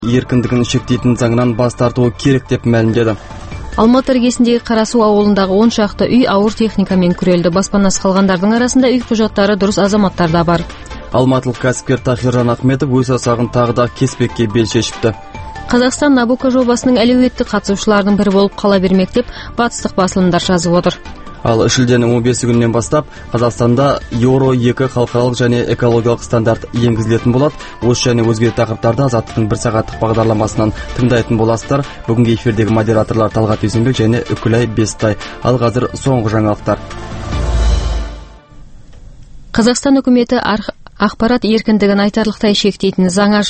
еркіндігін шектейтін заңнан бас тартуы керек деп мәлімдеді. Алматы іргесіндегі Қарасу ауылындағы 10 шақты үй ауыр техникамен күрелді. Баспанасы қалғандардың арасында үй құжаттары дұрыс азаматтар да бар. Алматылық кәсіпкер Тахиржан Ахметов өз асағын тағы да кеспекке бел шешіпті. Қазақстан Набуко жобасының әлеуетті қатысушыларының бірі болып қала бермек деп батыстық басылымдар жазып отыр. Ал шілденің 15 күнінен бастап Қазақстанда Еуро 2 халықаралық және экологиялық стандарт енгізілетін болады. Осы және өзге тақырыптарды Азаттықтың 1 сағаттық бағдарламасынан тыңдайтын боласыздар. Бүгінгі эфирдегі модераторлар Талғат Дүйсенбек және Үкілай Бестай. Ал қазір соңғы жаңалықтар. Қазақстан үкіметі ақпарат еркіндігін айтарлықтай шектейтін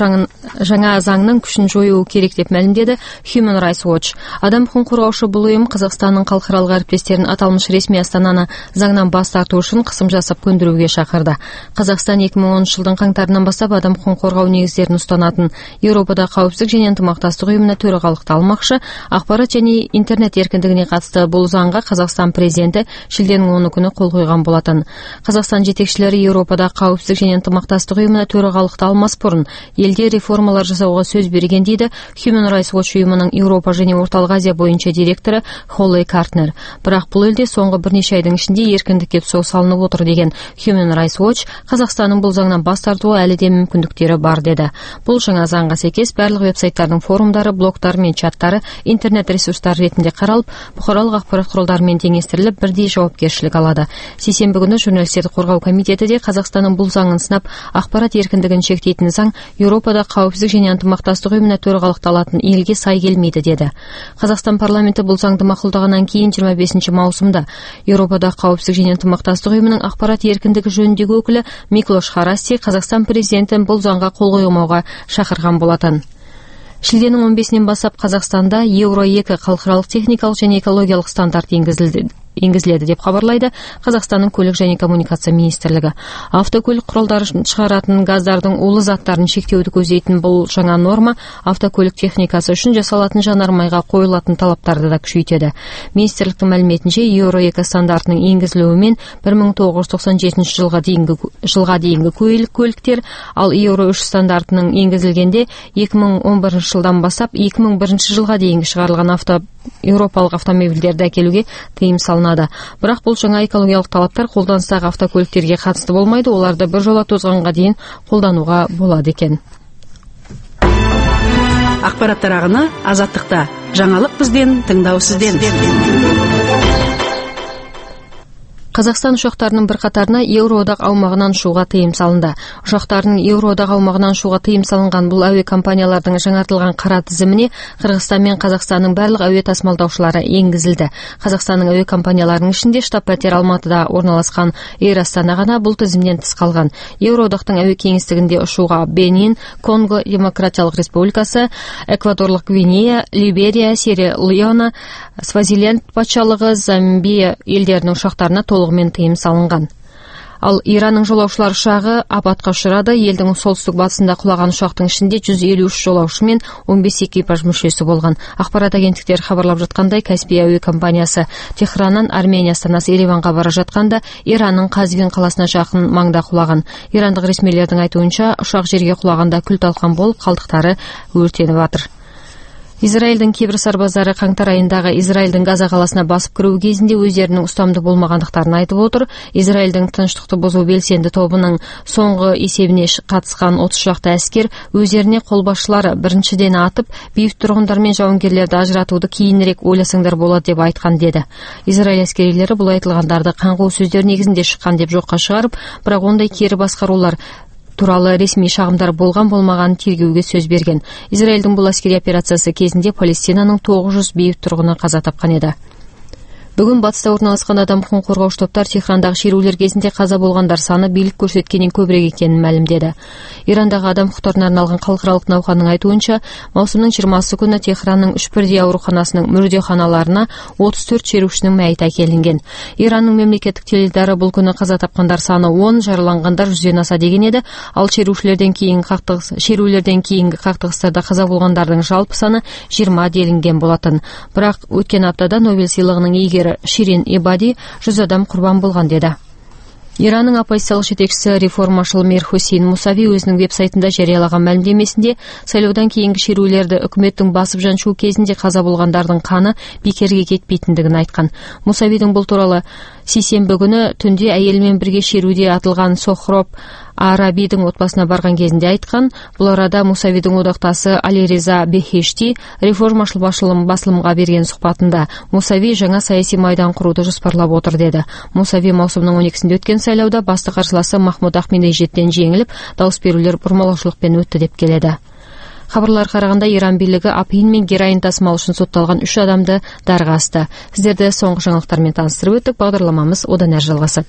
жаңа заңның күшін жоюы керек деп мәлімдеді Human Rights Watch. Адам құқығын қорғаушы бұл ұйым Қазақстанның халықаралық әріптестерін аталмыш ресми астананы заңнан бас тарту үшін қысым жасап көндіруге шақырды. Қазақстан 2010 жылдың қаңтарынан бастап адам құқығын қорғау негіздерін ұстанатын Еуропада қауіпсіздік және ынтымақтастық ұйымына төрағалықты алмақшы. Ақпарат және интернет еркіндігіне қатысты бұл заңға Қазақстан президенті шілденің 10 күні қол қойған болатын. Қазақстан жетекшілері Еуропада қауіпсіздік және ынтымақтастық ұйымына төрағалықты алмас бұрын елде реформалар жасауға сөз берген дейді Human Rights Watch ұйымының Еуропа және Орталық Азия бойынша директоры Холли Картнер. Бірақ бұл елде соңғы бірнеше айдың ішінде еркіндікке тұсау салынып отыр деген Human Rights Watch Қазақстанның бұл заңнан бас тартуы әлі де мүмкіндіктері бар деді. Бұл жаңа заңға сәйкес барлық веб-сайттардың форумдары, блогтар мен чаттары интернет ресурстар ретінде қаралып, бұқаралық ақпарат құралдарымен теңестіріліп, бірдей жауапкершілік алады. Сейсенбі күні журналистерді қорғау комитеті де Қазақстанның бұл заңын ақпарат еркіндігін шектейтін заң Еуропада қауіпсіздік және ынтымақтастық ұйымына төрағалықты алатын елге сай келмейді деді. Қазақстан парламенті бұл заңды мақұлдағаннан кейін 25 маусымда Еуропада қауіпсіздік және ынтымақтастық ұйымының ақпарат еркіндігі жөніндегі өкілі Миклош Харасти Қазақстан президентін бұл заңға қол қоймауға шақырған болатын. Шілденің 15-нен бастап Қазақстанда Еуро 2 халықаралық техникалық және экологиялық стандарт енгізіледі деп хабарлайды Қазақстанның көлік және коммуникация министрлігі. Автокөлік құралдарын шығаратын газдардың улы заттарын шектеуді көздейтін бұл жаңа норма автокөлік техникасы үшін жасалатын жанармайға қойылатын талаптарды да күшейтеді. Министрліктің мәліметінше Еуро 2 стандартының енгізілуімен 1997 жылға дейінгі көліктер, ал Еуро 3 стандартының енгізілгенде 2011 жылдан бастап 2001 жылға дейінгі шығарылған еуропалық автомобильдерді әкелуге тыйым салынады. Бірақ бұл жаңа экологиялық талаптар қолданыстағы автокөліктерге қатысты болмайды, оларды бір жола тозғанға дейін қолдануға болады екен. Ақпараттар ағыны Азаттықта. Жаңалық бізден, тыңдау сізден. Қазақстан ұшақтарының бірқатарына Еуроодақ аумағынан ұшуға тыйым салынды. Ұшақтарының Еуроодақ аумағынан ұшуға тыйым салынған бұл әуе компаниялардың жаңартылған қара тізіміне Қырғызстан мен Қазақстанның барлық әуе тасымалдаушылары енгізілді. Қазақстанның әуе компанияларының ішінде штаб-пәтер Алматыда орналасқан Эйр Астана ғана бұл тізімнен тыс қалған. Еуроодақтың әуе кеңістігінде ұшуға Бенин, Конго Демократиялық Республикасы, Эквадорлық Гвинея, Либерия, Сьерра-Леоне, Свазиленд патшалығы, Замбия елдерінің ұшақтарына толығымен тыйым салынған. Ал Иранның жолаушылар ұшағы апатқа ұшырады. Елдің солтүстік батысында құлаған ұшақтың ішінде 153 жолаушы мен 15 экипаж мүшесі болған. Ақпарат агенттіктері хабарлап жатқандай, Каспий әуе компаниясы Техраннан Армения астанасы Ереванға бара жатқанда Иранның Қазвин қаласына жақын маңда құлаған. Ирандық ресмилердің айтуынша, ұшақ жерге құлағанда күл-талқан болып, қалдықтары өртеніп жатыр. Израильдің кейбір сарбаздары қаңтар айындағы Израильдің Газа қаласына басып кіру кезінде өздерінің ұстамды болмағандықтарын айтып отыр. Израильдің тыныштықты бұзу белсенді тобының соңғы есебіне қатысқан 30 шақты әскер өздеріне қолбасшылары біріншіден атып, бейбіт тұрғындар мен жауынгерлерді ажыратуды кейінірек ойласаңдар болады деп айтқан деді. Израиль әскерилері бұл айтылғандарды қаңғу сөздер негізінде шыққан деп жоққа шығарып, бірақ ондай кері басқарулар туралы ресми шағымдар болған-болмаған тергеуге сөз берген. Израильдің бұл әскери операциясы кезінде Палестинаның 900 бейбіт тұрғыны қаза тапқан еді. Бүгін батыста орналасқан адам құқығын қорғаушы топтар Техрандағы шерулер кезінде қаза болғандар саны билік көрсеткеннен көбірек екенін мәлімдеді. Ирандағы адам құқықтарына арналған халықаралық науқанның айтуынша, маусымның 20 күні Техранның 3 бірдей ауруханасының мүрдеханаларына 34 шерушінің мәйіті әкелінген. Иранның мемлекеттік теледидары бұл күні қаза тапқандар саны 10, жараланғандар 100-ден аса деген еді, ал шерулерден кейінгі қақтығыстарда қаза болғандардың жалпы саны 20 делінген болатын. Бірақ өткен аптада Нобель сыйлығының иегері Ширин Ибади 100 адам құрбан болған деді. Иранның оппозициялық жетекшісі реформашыл Мир Хусейн Мусави өзінің веб-сайтында жариялаған мәлімдемесінде сайлаудан кейінгі шерулерді үкіметтің басып жаншуы кезінде қаза болғандардың қаны бекерге кетпейтіндігін айтқан. Мусавидің бұл туралы сейсенбі күні түнде әйелімен бірге шеруде атылған Сохроб Арабидің отбасына барған кезінде айтқан. Бұл арада Мусавидің одақтасы Алириза Бехешти реформашыл басылымға берген сұхбатында Мусави жаңа саяси майдан құруды жоспарлап отыр деді. Мусави маусымның 12-сінде өткен сайлауда басты қарсыласы Махмуд Ахмединежадтен жеңіліп, дауыс берулер бұрмалаушылықпен өтті деп келеді. Хабарлар қарағанда Иран билігі апиын мен героин тасымалы үшін сотталған 3 адамды дарға асты. Сіздерді соңғы жаңалықтармен таныстырып өттік. Бағдарламамыз одан әрі жалғасады.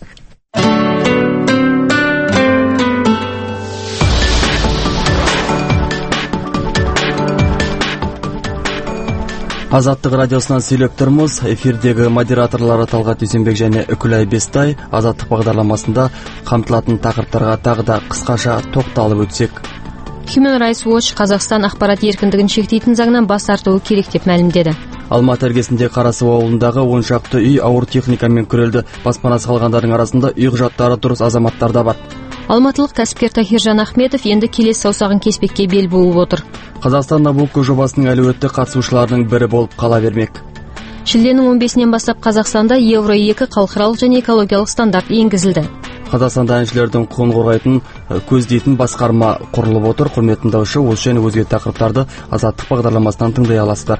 Азаттық радиосынан сөйлеп тұрмыз. Эфирдегі модераторлары Талғат Дүйсенбек және Үкілай Бестай. Азаттық бағдарламасында қамтылатын тақырыптарға тағы да қысқаша тоқталып өтсек. Human Rights Watch Қазақстан ақпарат еркіндігін шектейтін заңнан бас тартуы керек деп мәлімдеді. Алматы іргесінде Қарасу ауылындағы 10 шақты үй ауыр техникамен күрелді. Баспанасы қалғандардың арасында үй құжаттары дұрыс азаматтар да бар. Алматылық кәсіпкер Тахиржан Ахметов енді келесі саусағын кеспекке бел буып отыр. Қазақстан Набуко жобасының әлеуетті қатысушыларының бірі болып қала бермек. Шілденің 15-нен бастап Қазақстанда Евро 2 халықаралық және экологиялық стандарт енгізілді. Қазақстанда әншілердің құқығын қорғайтын көздейтін басқарма құрылып отыр. Құрметті тыңдаушы, осы және өзге тақырыптарды Азаттық бағдарламасынан тыңдай аласыздар.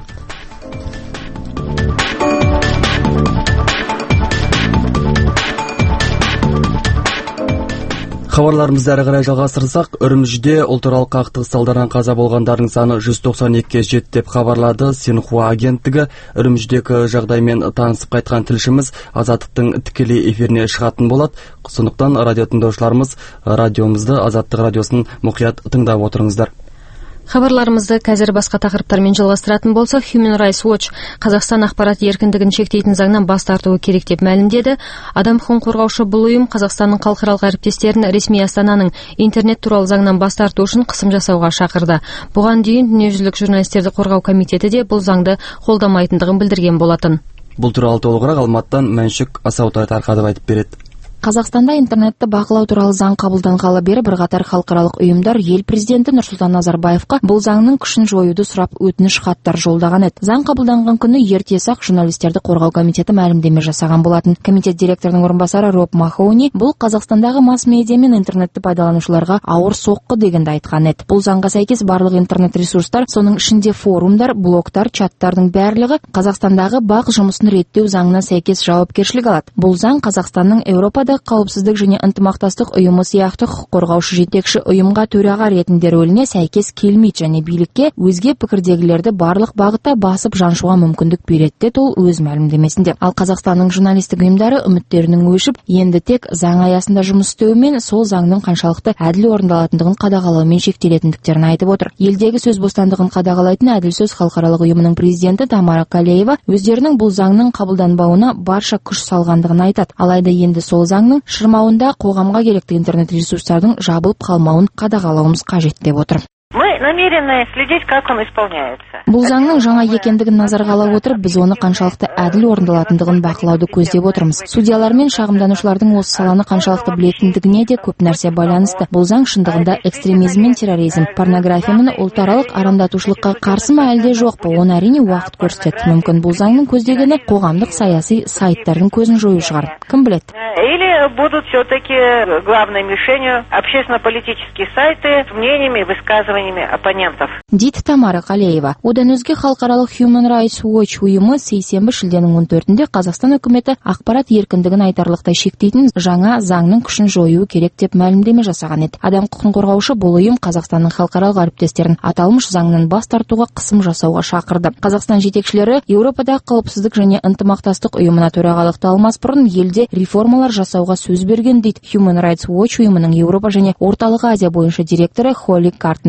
Хабарларымызды әрі қарай жалғастырсақ, Үрімжіде ұлтаралық қақтығыс салдарынан қаза болғандардың саны 192-ге жетті деп хабарлады Синхуа агенттігі. Үрімжідегі жағдаймен танысып қайтқан тілшіміз Азаттықтың тікелей эфиріне шығатын болады. Сондықтан радио тыңдаушыларымыз радиомызды, Азаттық радиосын мұқият тыңдап отырыңыздар. Хабарларымызды қазір басқа тақырыптармен жалғастыратын болсақ, Human Rights Watch Қазақстан ақпарат еркіндігін шектейтін заңнан бас тартуы керек деп мәлімдеді. Адам құқығын қорғаушы бұл ұйым Қазақстанның халықаралық әріптестерін ресми Астананың интернет туралы заңнан бас тарту үшін қысым жасауға шақырды. Бұған дейін дүниежүзілік журналистерді қорғау комитеті де бұл заңды қолдамайтындығын білдірген болатын. Бұл туралы толығырақ Алматыдан Мәншүк Асаутай тарқатып айтып береді. Қазақстанда интернетті бақылау туралы заң қабылданғалы бері бірқатар халықаралық ұйымдар ел президенті Нұрсұлтан Назарбаевқа бұл заңның күшін жоюды сұрап өтініш хаттар жолдаған еді. Заң қабылданған күні ертесі-ақ журналистерді қорғау комитеті мәлімдеме жасаған болатын. Комитет директорының орынбасары Роб Махоуни бұл Қазақстандағы масс-медиа мен интернетті пайдаланушыларға ауыр соққы дегенді айтқан еді. Бұл заңға сәйкес барлық интернет ресурстар, соның ішінде форумдар, блогтар, чаттардың барлығы Қазақстандағы бақ жұмысын реттеу заңына сәйкес жауапкершілік алады. Бұл заң Қазақстанның Еуропада қауіпсіздік және ынтымақтастық ұйымы сияқты құқық қорғаушы жетекші ұйымға төраға ретінде рөліне сәйкес келмейді және билікке өзге пікірдегілерді барлық бағытта басып жаншуға мүмкіндік береді деді ол өз мәлімдемесінде. Ал Қазақстанның журналистік ұйымдары үміттерінің өшіп, енді тек заң аясында жұмыс істеумен сол заңның қаншалықты әділ орындалатындығын қадағалаумен шектелетіндіктерін айтып отыр. Елдегі сөз бостандығын қадағалайтын Әділ сөз халықаралық ұйымының президенті Тамара Калеева өздерінің бұл заңның қабылданбауына барша күш салғандығын айтады. Алайда енді сол заңның шырмауында қоғамға керекті интернет ресурстардың жабылып қалмауын қадағалауымыз қажет деп отыр. Мы намерены следить, как он исполняется. Бұл заңның жаңа екендігін назарға ала отырып, біз оны қаншалықты әділ орындалатындығын бақылауды көздеп отырмыз. Судьялар мен шағымданушылардың осы саланы қаншалықты білетіндігіне де көп нәрсе байланысты. Бұл заң шындығында экстремизм мен терроризм, порнография мен ұлтаралық арандатушылыққа қарсы ма әлде жоқ па? Оны әрине уақыт көрсетеді. Мүмкін бұл заңның көздегені қоғамдық саяси сайттардың көзін жою шығар. Кім біледі? Или будут все-таки главной мишенью общественно-политические сайты с мнениями и высказываниями оппонентов. Дейді Тамара Калеева. Одан өзге халықаралық Human Rights Watch ұйымы сейсенбі шілденің 14-інде Қазақстан үкіметі ақпарат еркіндігін айтарлықтай шектейтін жаңа заңның күшін жоюы керек деп мәлімдеме жасаған еді. Адам құқығын қорғаушы бұл ұйым Қазақстанның халықаралық әріптестерін аталмыш заңнан бас тартуға қысым жасауға шақырды. Қазақстан жетекшілері Еуропадағы қауіпсіздік және ынтымақтастық ұйымына төрағалықты алмас бұрын елде реформалар жасауға сөз берген дейді Human Rights Watch ұйымының Еуропа және Орталық Азия бойынша директоры Холли Картнер. Бірақ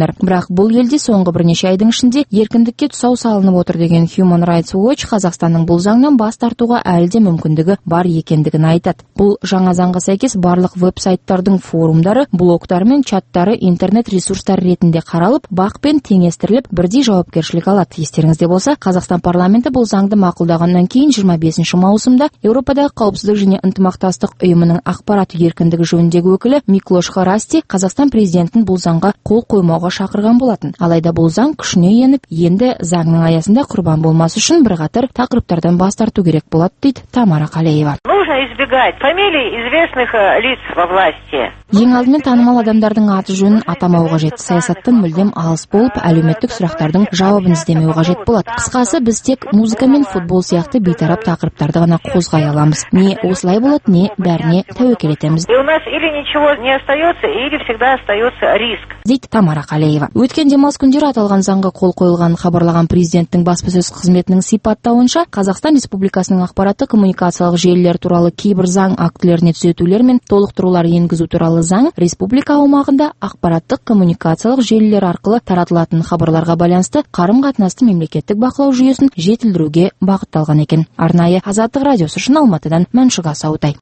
бірақ бұл елде соңғы бірнеше айдың ішінде еркіндікке тұсау салынып отыр деген Human Rights Watch Қазақстанның бұл заңнан бас тартуға әлі де мүмкіндігі бар екендігін айтады. Бұл жаңа заңға сәйкес барлық веб-сайттардың форумдары, блогтары мен чаттары интернет ресурстар ретінде қаралып, бақпен теңестіріліп, бірдей жауапкершілік алады. Естеріңізде болса, Қазақстан парламенті бұл заңды мақұлдағаннан кейін 25 маусымда Еуропадағы қауіпсіздік және ынтымақтастық ұйымының ақпарат еркіндігі жөніндегі өкілі Миклош Харасти Қазақстан президентін бұл заңға қол қоймауға шақырған болатын. Алайда бұл заң күшіне еніп, енді заңның аясында құрбан болмас үшін бірқатар тақырыптардан бас тарту керек болады, дейді Тамара Қалеева. Нужно избегать фамилий известных лиц во власти. Ең алдымен танымал адамдардың аты жөнін атамау қажет. Саясаттан мүлдем алыс болып, әлеуметтік сұрақтардың жауабын іздемеу қажет болады. Қысқасы, біз тек музыка мен футбол сияқты бейтарап тақырыптарды ғана қозғай аламыз. Не осылай болады, не бәріне тәуекел етеміз. И у нас или ничего не остается, или всегда остается риск. Дейді Тамара Қалеева. Өткен демалыс күндері аталған заңға қол қойылғанын хабарлаған президенттің баспасөз қызметінің сипаттауынша, Қазақстан Республикасының ақпараттық коммуникациялық желілер туралы кейбір заң актілеріне түзетулер мен толықтырулар енгізу туралы заң республика аумағында ақпараттық коммуникациялық желілер арқылы таратылатын хабарларға байланысты қарым-қатынасты мемлекеттік бақылау жүйесін жетілдіруге бағытталған екен. Арнайы Азаттық радиосы үшін Алматыдан Мәншүк Асаутай.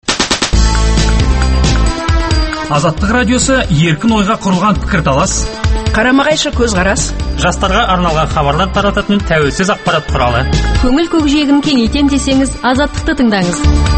Азаттық радиосы еркін ойға құрылған пікірталас, Қарама-қайшы көзқарас, жастарға арналған хабарлар тарататын тәуелсіз ақпарат құралы. Көңіл көкжиегін кеңейтем десеңіз, Азаттықты тыңдаңыз.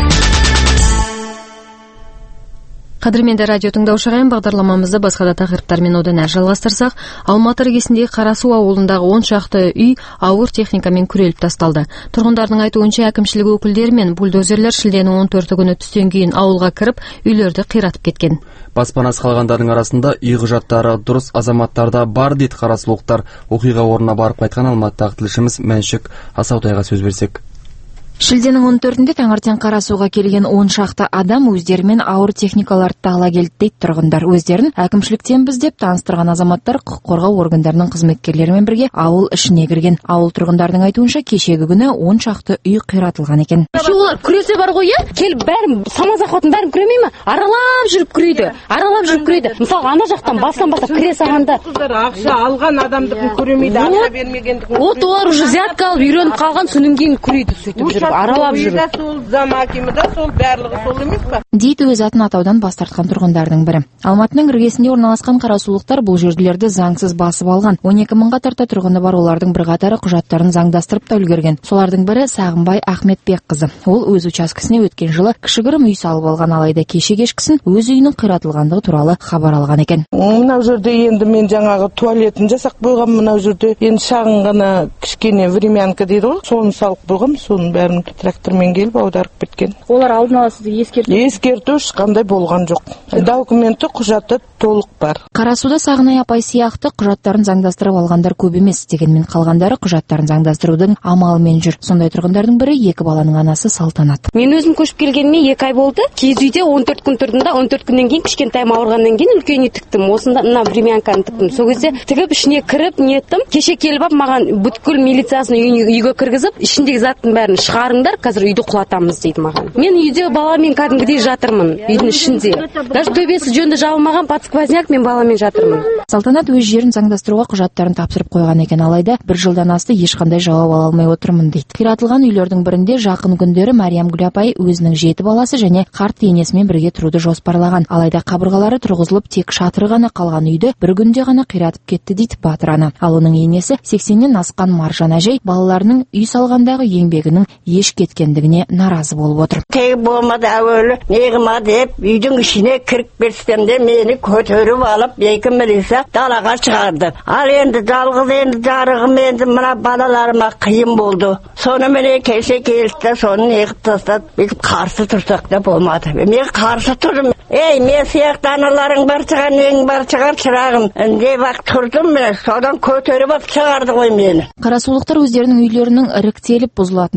Қадірменді радио тыңдаушы ағайын, бағдарламамызды басқа да тақырыптармен одан әрі жалғастырсақ, Алматы іргесіндегі Қарасу ауылындағы 10 шақты үй ауыр техникамен күреліп тасталды. Тұрғындардың айтуынша, әкімшілік өкілдері мен бульдозерлер шілденің 14 күні түстен кейін ауылға кіріп, үйлерді қиратып кеткен. Баспанасы қалғандардың арасында үй құжаттары дұрыс азаматтарда бар, дейді қарасулықтар. Оқиға орнына барып қайтқан Алматыдағы тілшіміз Мәншүк Асаутайға сөз берсек. Шілденің 14-інде таңертең Қарасуға келген 10 шақты адам өздерімен ауыр техникаларды ала келді, дейді тұрғындар. Өздерін әкімшіліктенбіз деп таныстырған азаматтар құқық қорғау органдарының қызметкерлерімен бірге ауыл ішіне кірген. Ауыл тұрғындардың айтуынша, кешегі күні 10 шақты үй қиратылған екен. Олар күресе бар ғой, келіп бәрін самазақатын бәрін күремей ме? Аралап жүріп күрейді. Мысалы, ана жақтан бастан кіре салғанда ақша алған адамдығын көремейді, ақша бермегендігін. Олар уже взятка алып үйреніп қалған, содан кейін күрейді, сөйтіп аралап жүр. Сол замакимі да сол барлығы сол емес па? Дейді өз атын атаудан бас тартқан тұрғындардың бірі. Алматының іргесінде орналасқан қарасулықтар бұл жерділерді заңсыз басып алған. 12 мыңға тарта тұрғыны бар, олардың бірқатары құжаттарын заңдастырып та үлгерген. Солардың бірі Сағынбай Ахметбекқызы. Ол өз учаскесіне өткен жылы кішігірім үй салып алған, алайда кеше кешкісін өз үйінің қиратылғандығы туралы хабар алған екен. Мынау жерде енді мен жаңағы туалетін жасақ қойғам, мынау жерде енді шағын ғана кішкене времянка дейді ғой, соны салып қойғам, соның бәрін трактормен келіп аударып кеткен. Олар алдын ала сізді ескерту ешқандай болған жоқ. Документі, құжаты толық бар. Қарасуда Сағынай апай сияқты құжаттарын заңдастырып алғандар көп емес, дегенмен қалғандары құжаттарын заңдастырудың амалымен жүр. Сондай тұрғындардың бірі 2 баланың анасы Салтанат. Мен өзім көшіп келгеніме 2 ай болды. Киіз үйде 14 күн тұрдым да, 14 күннен кейін кішкентайым ауырғаннан кейін үлкен үй тіктім. Осында мына времянканы тіктім. Сол кезде тігіп ішіне кіріп неттім. Кеше келіп ап маған бүткіл милициясын үйге кіргізіп, ішіндегі заттың бәрін шығарыңдар, қазір үйді құлатамыз дейді маған. Мен үйде баламен кәдімгідей жатырмын, үйдің ішінде. Даже төбесі жөнді жабылмаған подсквозняк, мен баламен жатырмын. Салтанат өз жерін заңдастыруға құжаттарын тапсырып қойған екен, алайда 1 жылдан асты ешқандай жауап ала алмай отырмын дейді. Қиратылған үйлердің бірінде жақын күндері Мариям Гүл апай өзінің 7 баласы және қарт енесімен бірге тұруды жоспарлаған. Алайда қабырғалары тұрғызылып, тек шатыры ғана қалған үйді бір күнде ғана қиратып кетті, дейді Батыр ана. Ал оның енесі 80-нен асқан Маржан әжей балаларының үй салғандағы еңбегінің еш кеткендігіне наразы болып отыр. Тегі болмады, әуелі неғыма деп үйдің ішіне кіріп кетсемде мені көтеріп алып 2 милиция далаға шығарды. Ал енді жалғыз енді жарығым енді мына балаларыма қиын болды. Соны міне кеше келді, соны неғып тастады. Біз қарсы тұрсақ да болмады. Мен қарсы тұрдым. Ей, мен сияқты аналарың бар шығар, нең бар шығар шырағым. Деп ақ тұрдым мен, содан көтеріп алып шығарды ғой мені. Қарасулықтар өздерінің үйлерінің іріктеліп бұзылатындығы мен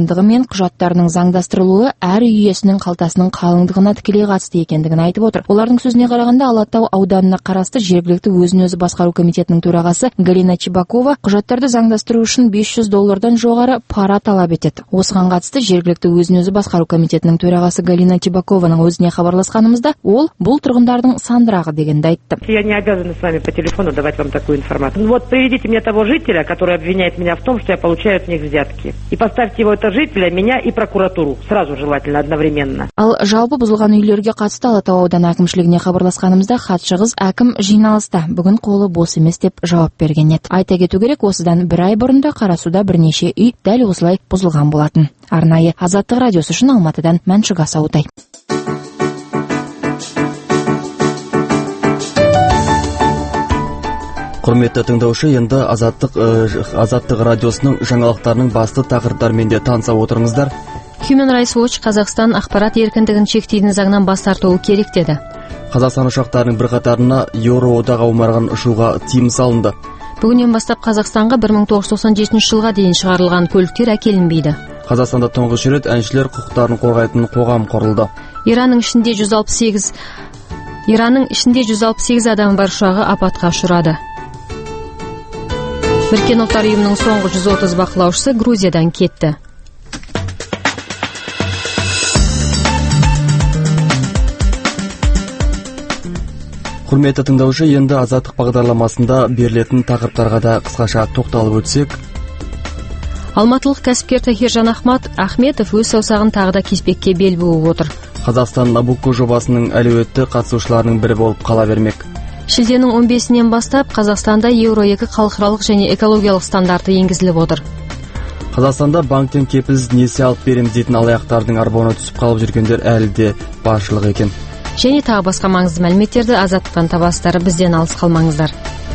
құжаттарының заңдастырылуы әр үй иесінің қалтасының қалыңдығына тікелей қатысты екендігін айтып отыр. Олардың сөзіне қарағанда Алатау ауданына қарасты жергілікті өзін-өзі басқару комитетінің төрағасы Галина Чебакова құжаттарды заңдастыру үшін $500 жоғары пара талап етеді. Осыған қатысты жергілікті өзін-өзі басқару комитетінің төрағасы Галина Чебакованың өзіне хабарласқанымызда ол бұл тұрғындардың сандырағы дегенді айтты. Я не обязана с вами по телефону давать вам такую информацию. Вот приведите мне того жителя, который обвиняет меня в том, что я получаю от них взятки. И поставьте его, это жителя, меня и прокуратуру. Сразу желательно одновременно. Ал жалпы бұзылған үйлерге қатысты Алатау ауданы әкімшілігіне хабарласқанымызда хатшы қыз әкім жиналыста бүгін қолы бос емес деп жауап берген еді. Айта кету керек, осыдан бір ай бұрын да Қарасуда бірнеше үй дәл осылай бұзылған болатын. Арнайы Азаттық радиосы үшін Алматыдан Мәншүк Асаутай. Құрметті тыңдаушы, енді Азаттық радиосының жаңалықтарының басты тақырыптарымен де таныса отырыңыздар. Human Rights Watch Қазақстан ақпарат еркіндігін шектейтін заңнан бас тартуы керек деді. Қазақстан ұшақтарының бірқатарына Еуроодақ аумағынан ұшуға тыйым салынды. Бүгіннен бастап Қазақстанға 1997 жылға дейін шығарылған көліктер әкелінбейді. Қазақстанда тұңғыш рет әншілер құқықтарын қорғайтын қоғам құрылды. Иранның ішінде 168 адам бар ұшағы апатқа ұшырады. Біріккен ұлттар ұйымының соңғы 130 бақылаушысы Грузиядан кетті. Құрметті тыңдаушы, енді Азаттық бағдарламасында берілетін тақырыптарға да қысқаша тоқталып өтсек. Алматылық кәсіпкер Тахиржан Ахметов өз саусағын тағы да кеспекке бел буып отыр. Қазақстан Набуко жобасының әлеуетті қатысушыларының бірі болып қала бермек. Шілденің 15-нен бастап Қазақстанда Евро 2 халықаралық және экологиялық стандарты енгізіліп отыр. Қазақстанда банктен кепілсіз несие алып береміз дейтін алаяқтардың арбауына түсіп қалып жүргендер әлі де баршылық екен. Және тағы басқа маңызды мәліметтерді Азаттықтан табасыздар, бізден алыс қалмаңыздар.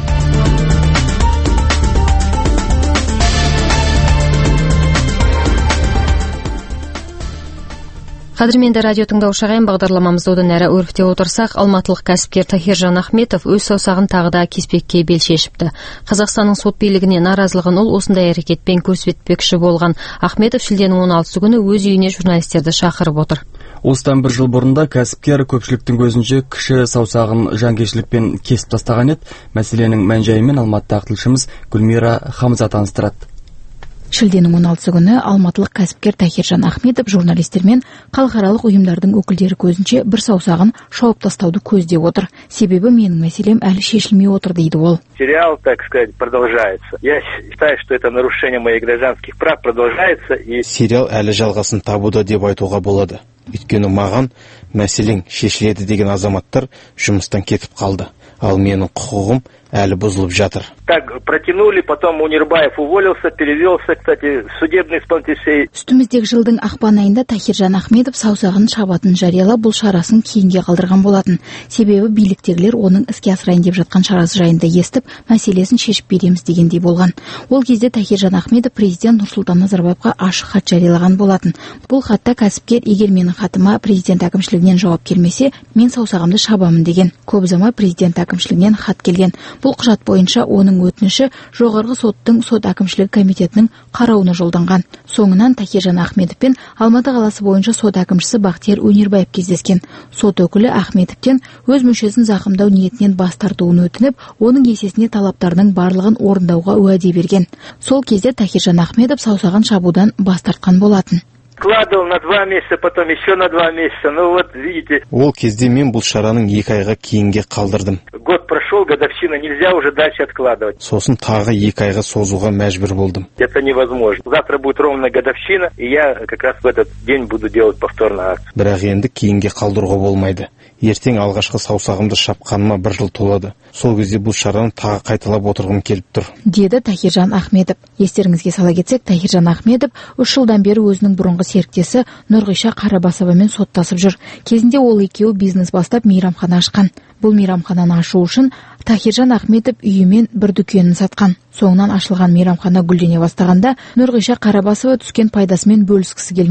Қадірменді радио тыңдаушы ағайын, бағдарламамызды одан әрі өрбіте отырсақ, алматылық кәсіпкер Тахиржан Ахметов өз саусағын тағы да кеспекке бел шешіпті. Қазақстанның сот билігіне наразылығын ол осындай әрекетпен көрсетпекші болған. Ахметов шілденің 16 күні өз үйіне журналистерді шақырып отыр. Осыдан бір жыл бұрында кәсіпкер көпшіліктің көзінше кіші саусағын жанкештілікпен кесіп тастаған еді. Мәселенің мән-жайымен Алматыдағы тілшіміз Гүлмира Хамза таныстырады. Шілденің 16 күні алматылық кәсіпкер Тахиржан Ахметов журналистермен халықаралық ұйымдардың өкілдері көзінше бір саусағын шауып тастауды көздеп отыр. Себебі менің мәселем әлі шешілмей отыр дейді ол. Сериал, так сказать, продолжается. Я считаю, что это нарушение моих гражданских прав продолжается и сериал әлі жалғасын табуда деп айтуға болады. Өйткені маған мәселең шешіледі деген азаматтар жұмыстан кетіп қалды. Ал менің құқығым әлі бұзылып жатыр. Так протянули, потом Унирбаев уволился, перевелся, кстати, судебный исполнитель. Үстіміздегі жылдың ақпан айында Тахиржан Ахметов саусағын шабатын жариялап, бұл шарасын кейінге қалдырған болатын. Себебі биліктегілер оның іске асырайын деп жатқан шарасы жайында естіп, мәселесін шешіп береміз дегендей болған. Ол кезде Тахиржан Ахметов президент Нұрсұлтан Назарбаевқа ашық хат жариялаған болатын. Бұл хатта кәсіпкер, егер менің хатыма президент әкімшілігінен жауап келмесе, мен саусағымды шабамын деген. Көп ұзамай президент әкімшілігінен хат келген. Бұл құжат бойынша оның өтініші жоғарғы соттың сот әкімшілігі комитетінің қарауына жолданған. Соңынан Тахиржан Ахметов пен Алматы қаласы бойынша сот әкімшісі Бақтияр Өнербаев кездескен. Сот өкілі Ахметовтен өз мүшесін зақымдау ниетінен бас тартуын өтініп, оның есесіне талаптарының барлығын орындауға уәде берген. Сол кезде Тахиржан Ахметов саусағын шабудан бас тартқан болатын. Откладывал на 2 месяца, потом еще на 2 месяца. Ну вот, видите. Ол кезде мен бұл шараның 2 айға кейінге қалдырдым. Год прошел, годовщина, нельзя уже дальше откладывать. Сосын тағы 2 айға созуға мәжбүр болдым. Это невозможно. Завтра будет ровно годовщина, и я как раз в этот день буду делать повторную акцию. Бірақ енді кейінге қалдыруға болмайды. Ертең алғашқы саусағымды шапқаныма 1 жыл толады. Сол кезде бұл шараны тағы қайталап отырғым келіп тұр. Деді Тахиржан Ахметов. Естеріңізге сала кетсек, Тахиржан Ахметов 3 жылдан бері өзінің бұрынғы серіктесі Нұрғиша Қарабасовамен соттасып жүр. Кезінде ол екеуі бизнес бастап мейрамхана ашқан. Бұл мейрамхананы ашу үшін Тахиржан Ахметов үйімен бір дүкенін сатқан. Соңынан ашылған мейрамхана гүлдене бастағанда Нұрғиша Қарабасова түскен пайдасымен бөліскісі келмеген.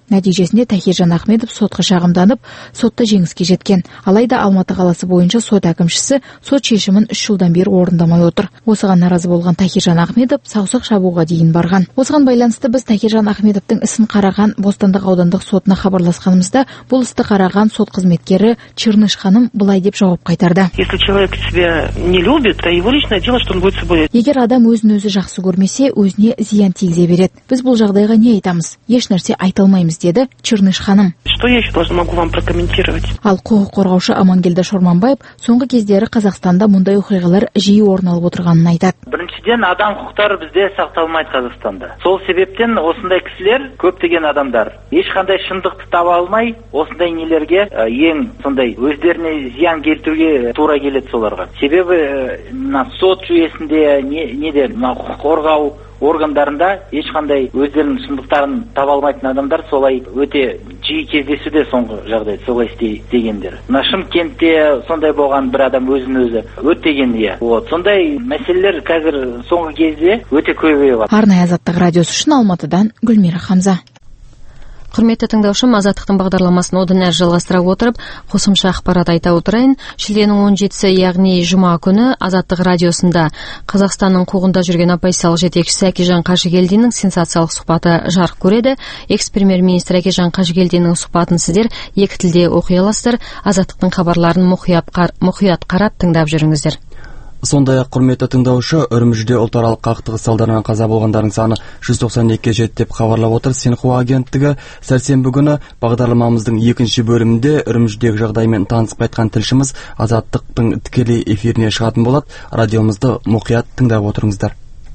Нәтижесінде Тахиржан Ахметов сотқа шағымданып, сотта жеңіске жеткен. Алайда Алматы қаласы бойынша сот әкімшісі сот шешімін 3 жылдан бері орындамай отыр. Осыған наразы болған Тахиржан Ахметов саусақ шабуға дейін барған. Осыған байланысты біз Тахиржан Ахметовтың ісін қараған Бостандық аудандық сотына хабарласқанымызда, бұл істі қараған сот қызметкері Черныш ханым былай деп жауап қайтарды. Если человек себя не любит, то его личное дело, что он будет собой. Егер адам өзін-өзі жақсы көрмесе, өзіне зиян тигізе береді. Біз бұл жағдайға не айтамыз? Еш нәрсе айта алмаймыз, деді Черныш ханым. Что я еще могу вам прокомментировать? Ал құқық қорғаушы Амангелді Шорманбаев соңғы кездері Қазақстанда мұндай оқиғалар жиі орын алып отырғанын айтады. Біріншіден, адам құқықтары бізде сақталмайды Қазақстанда. Сол себептен осындай кісілер, көптеген адамдар ешқандай шындықты таба алмай, осындай нелерге ең сондай өздеріне зиян келтіруге тура келеді соларға. Себебі сот жүйесінде құқық қорғау органдарында ешқандай өздерінің шындықтарын таба алмайтын адамдар солай өте жиі кездесуде соңғы жағдай солай істегендер. Шымкентте сондай болған бір адам өзін-өзі өртеген иә. Сондай мәселелер қазір соңғы кезде өте көбейіп жатыр. Арнайы Азаттық радиосы үшін Алматыдан Гүлмира Хамза. Құрметті тыңдаушым, Азаттықтың бағдарламасын одан әрі жалғастыра отырып, қосымша ақпарат айта отырайын. Шілденің 17-сі, яғни жұма күні Азаттық радиосында Қазақстанның қуғында жүрген оппозициялық жетекшісі Әкежан Қажыгелдиннің сенсациялық сұхбаты жарық көреді. Экс-премьер-министр Әкежан Қажыгелдиннің сұхбатын сіздер екі тілде оқи аласыздар. Азаттықтың хабарларын мұқият қарап тыңдап жүріңіздер. Сондай-ақ құрметті тыңдаушы, Үрімжіде ұлтаралық қақтығыс салдарынан қаза болғандардың саны 192-ге жетті деп хабарлап отыр Синхуа агенттігі. Сәрсенбі күні бағдарламамыздың екінші бөлімінде Үрімжідегі жағдаймен танысып қайтқан тілшіміз Азаттықтың тікелей эфиріне шығатын болады. Радиомызды мұқият тыңдап отырыңыздар.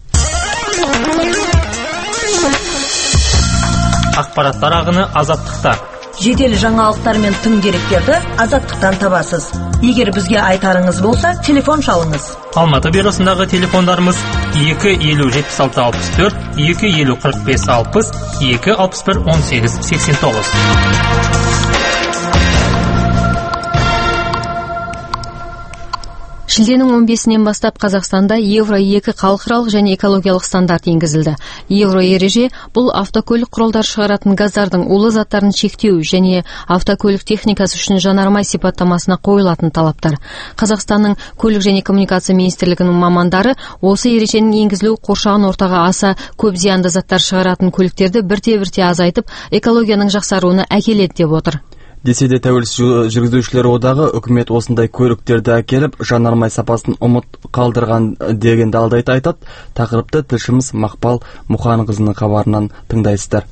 Ақпараттар ағыны Азаттықта. Жедел жаңалықтар мен тың деректерді Азаттықтан табасыз. Егер бізге айтарыңыз болса, телефон шалыңыз. Алматы бюросындағы телефондарымыз 250-76-64, 250-45-60, 261-18-89. Шілденің 15-нен бастап Қазақстанда Евро-2 халықаралық және экологиялық стандарт енгізілді. Евро-ереже бұл автокөлік құралдар шығаратын газдардың улы заттарын шектеу және автокөлік техникасы үшін жанармай сипаттамасына қойылатын талаптар. Қазақстанның көлік және коммуникация министрлігінің мамандары осы ереженің енгізілуі қоршаған ортаға аса көп зиянды заттар шығаратын көліктерді бірте-бірте азайтып, экологияның жақсаруына әкеледі деп отыр. Десе де тәуелсіз жүргізушілер одағы үкімет осындай көліктерді әкеліп, жанармай сапасын ұмыт қалдырған дегенді алдайта айтады. Тақырыпты тілшіміз Мақпал Мұханқызының хабарынан тыңдайсыздар.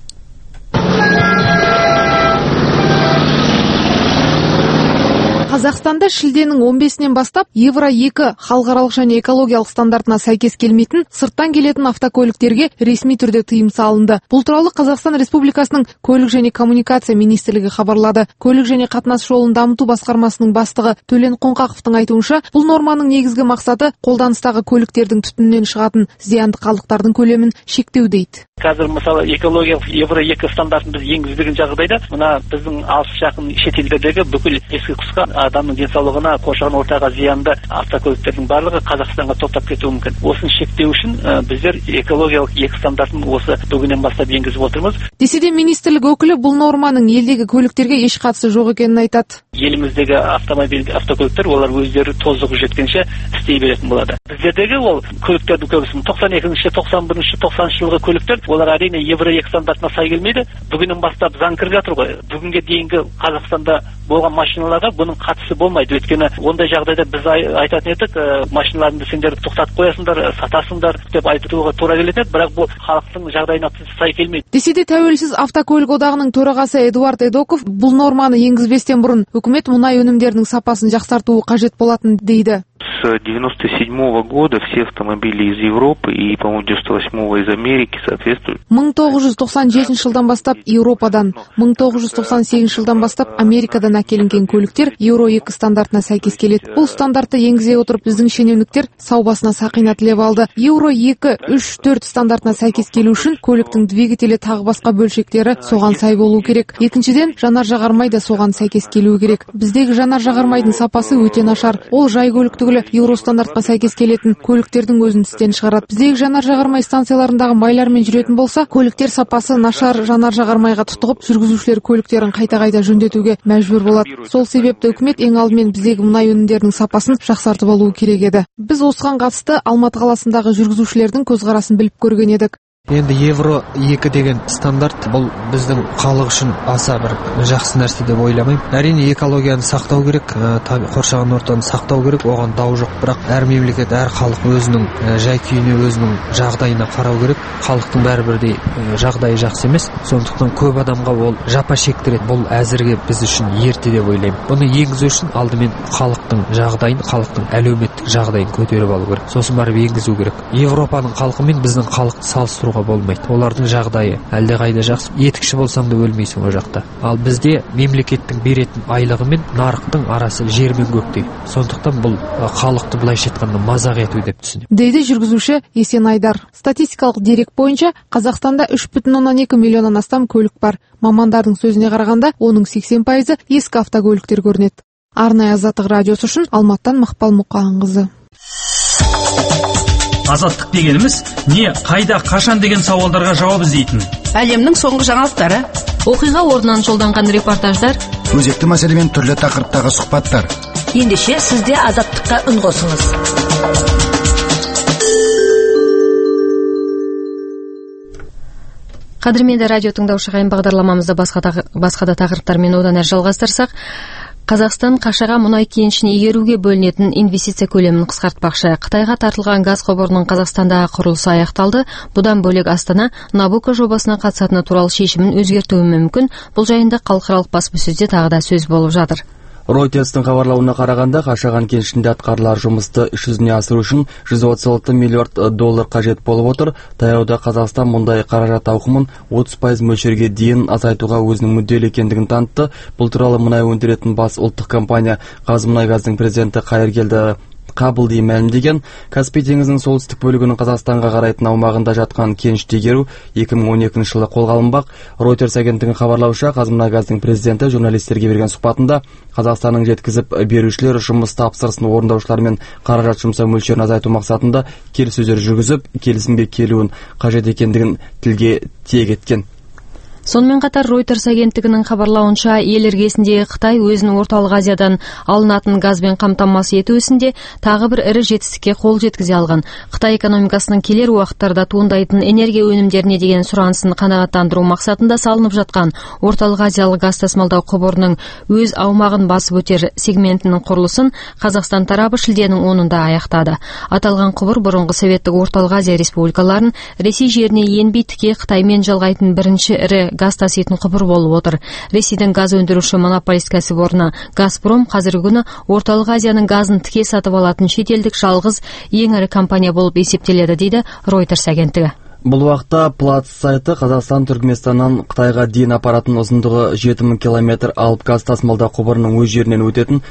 Қазақстанда шілденің 15-нен бастап Евро-2 халықаралық және экологиялық стандартына сәйкес келмейтін сырттан келетін автокөліктерге ресми түрде тыйым салынды. Бұл туралы Қазақстан Республикасының көлік және коммуникация министрлігі хабарлады. Көлік және қатынас жолын дамыту басқармасының бастығы Төлен Қоңқақовтың айтуынша, бұл норманың негізгі мақсаты қолданыстағы көліктердің түтіннен шығатын зиянды қалдықтардың көлемін шектеу дейді. Қазір мысалы экологиялық Евро-2 стандартын біз енгізген жағдайда, мына біздің алыс жақын шетелдердегі бүкіл ескі қысқа адамның денсаулығына, қоршаған ортаға зиянды автокөліктердің барлығы Қазақстанға тоқтап кетуі мүмкін. Осыны шектеу үшін біздер экологиялық 2 стандартын осы бүгіннен бастап енгізіп отырмыз. Десе де министрлік өкілі бұл норманың елдегі көліктерге еш қатысы жоқ екенін айтады. Еліміздегі автокөліктер олар өздері тозығы жеткенше істей беретін болады. Біздердегі ол көліктердің көбісі 92-ші, 91-ші, 90-ші жылғы көліктер, олар әрине Евро-2 стандартына сай келмейді. Бүгіннен бастап заң кіріп жатыр ғой. Бүгінге дейінгі Қазақстанда болған машиналарға бұның қатысы болмайды. Өйткені ондай жағдайда біз айтатын едік, машиналарыңды сендер тоқтатып қоясыңдар, сатасыңдар деп айтуға тура келеді, бірақ бұл халықтың жағдайына сай келмейді. Десе де тәуелсіз автокөлік одағының төрағасы Эдуард Эдоков бұл норманы енгізбестен бұрын үкімет мұнай өнімдерінің сапасын жақсартуы қажет болатын дейді. С 97-го года все автомобили из Европы и, по-моему, 98-го из Америки соответствуют. 1997 жылдан бастап Еуропадан, 1998 жылдан бастап Америкадан әкелінген көліктер Евро-2 стандартына сәйкес келеді. Бұл стандартты енгізе отырып, біздің шенеуніктер сау басына сақина тілеп алды. Евро-2, 3-4 стандартына сәйкес келу үшін көліктің двигателі тағы басқа бөлшектері соған сай болу керек. Екіншіден, жанар жағармай да соған сәйкес келу керек. Біздегі жанар жағармайдың сапасы өте нашар. Ол жай көлік түгіл, түгілі еуро стандартқа сәйкес келетін көліктердің өзін істен шығарады. Біздегі жанар-жағармай станцияларындағы майлармен жүретін болса, көліктер сапасы нашар жанар-жағармайға тұтығып, жүргізушілер көліктерін қайта-қайта жөндетуге мәжбүр болады. Сол себепті үкімет ең алдымен біздегі мұнай өнімдерінің сапасын жақсартып алуы керек еді. Біз осыған қатысты Алматы қаласындағы жүргізушілердің көзқарасын біліп көрген едік. Енді евро 2 деген стандарт бұл біздің халық үшін аса бір жақсы нәрсе деп ойламаймын. Әрине экологияны сақтау керек, қоршаған ортаны сақтау керек, оған дау жоқ. Бірақ әр мемлекет, әр халық өзінің жай-күйіне, өзінің жағдайына қарау керек. Халықтың бәрі бірдей жағдайы жақсы емес. Сондықтан көп адамға ол жапа шектіреді. Бұл әзірге біз үшін ерте деп ойлаймын. Бұны енгізу үшін алдымен халықтың жағдайын, халықтың әлеуметтік жағдайын көтеріп алу керек. Сосын барып енгізу керек. Европаның халқы мен біздің халықты салыстыру болмайды. Олардың жағдайы әлдеқайда жақсы. Етікші болсаң да өлмейсің о жақта. Ал бізде мемлекеттің беретін айлығы мен нарықтың арасы жер мен көктей. Сондықтан бұл халықты былайша айтқанда мазақ ету деп түсінемін. Дейді жүргізуші Есенайдар. Статистикалық дерек бойынша Қазақстанда 3,2 миллионнан астам көлік бар. Мамандардың сөзіне қарағанда, оның 80% ескі автокөліктер көрінеді. Арнайы Азаттық радиосы үшін Алматыдан Мақпал Мұқанқызы. Азаттық дегеніміз не, қайда, қашан деген сауалдарға жауап іздейтін. Әлемнің соңғы жаңалықтары, оқиға орнынан жолданған репортаждар, өзекті мәселемен түрлі тақырыптағы сұхбаттар. Ендеше сізде Азаттыққа үн қосыңыз. Қадірменді радио тыңдаушы ағайын, бағдарламамызды басқа да тақырыптармен одан әрі жалғастырсақ, Қазақстан Қашаға мұнай кенішін игеруге бөлінетін инвестиция көлемін қысқартпақшы. Қытайға тартылған газ құбырының Қазақстандағы құрылысы аяқталды. Бұдан бөлек Астана Набуко жобасына қатысатыны туралы шешімін өзгертуі мүмкін. Бұл жайында халықаралық баспасөзде тағы да сөз болып жатыр. Ройтерстің хабарлауына қарағанда, Қашаған кенішінде атқарылар жұмысты жүзіне асыру үшін 136 миллиард доллар қажет болып отыр. Таяуда Қазақстан мұндай қаражат ауқымын 30% мөлшерге дейін азайтуға өзінің мүдделі екендігін танытты. Бұл туралы мұнай өндіретін бас ұлттық компания Қазмұнайгаздың президенті Қайыргелді Қабылди мәлімдеген. Каспий теңізінің солтүстік бөлігінің Қазақстанға қарайтын аумағында жатқан кенішті игеру 2012 жылы қолға алынбақ. Reuters агенттігінің хабарлауынша, Қазмұнайгаздың президенті журналистерге берген сұхбатында Қазақстанның жеткізіп берушілер жұмыс тапсырысын орындаушылармен қаражат жұмсау мөлшерін азайту мақсатында келіссөздер жүргізіп, келісімге келуін қажет екендігін тілге тиек еткен. Сонымен қатар Reuters агенттігінің хабарлауынша, ел іргесіндегі Қытай өзінің орталық Азиядан алынатын газбен қамтамасыз ету ісінде тағы бір ірі жетістікке қол жеткізе алған. Қытай экономикасының келер уақыттарда туындайтын энергия өнімдеріне деген сұранысын қанағаттандыру мақсатында салынып жатқан орталық азиялық газ тасымалдау құбырының өз аумағын басып өтер сегментінің құрылысын Қазақстан тарабы шілденің 10-ында аяқтады. Аталған құбыр бұрынғы советтік орталық Азия республикаларын Ресей жеріне енбей тіке Қытаймен жалғайтын бірінші ірі газ таситын құбыр болып отыр. Ресейдің газ өндіруші монополист кәсіпорны Газпром қазіргі күні орталық Азияның газын тіке сатып алатын шетелдік жалғыз ең ірі компания болып есептеледі, дейді Reuters агенттігі. Бұл уақытта Плац сайты Қазақстан Түркменстаннан Қытайға дейін апаратын ұзындығы 7000 километр алып газ тасымалдау құбырының өз жерінен өтетін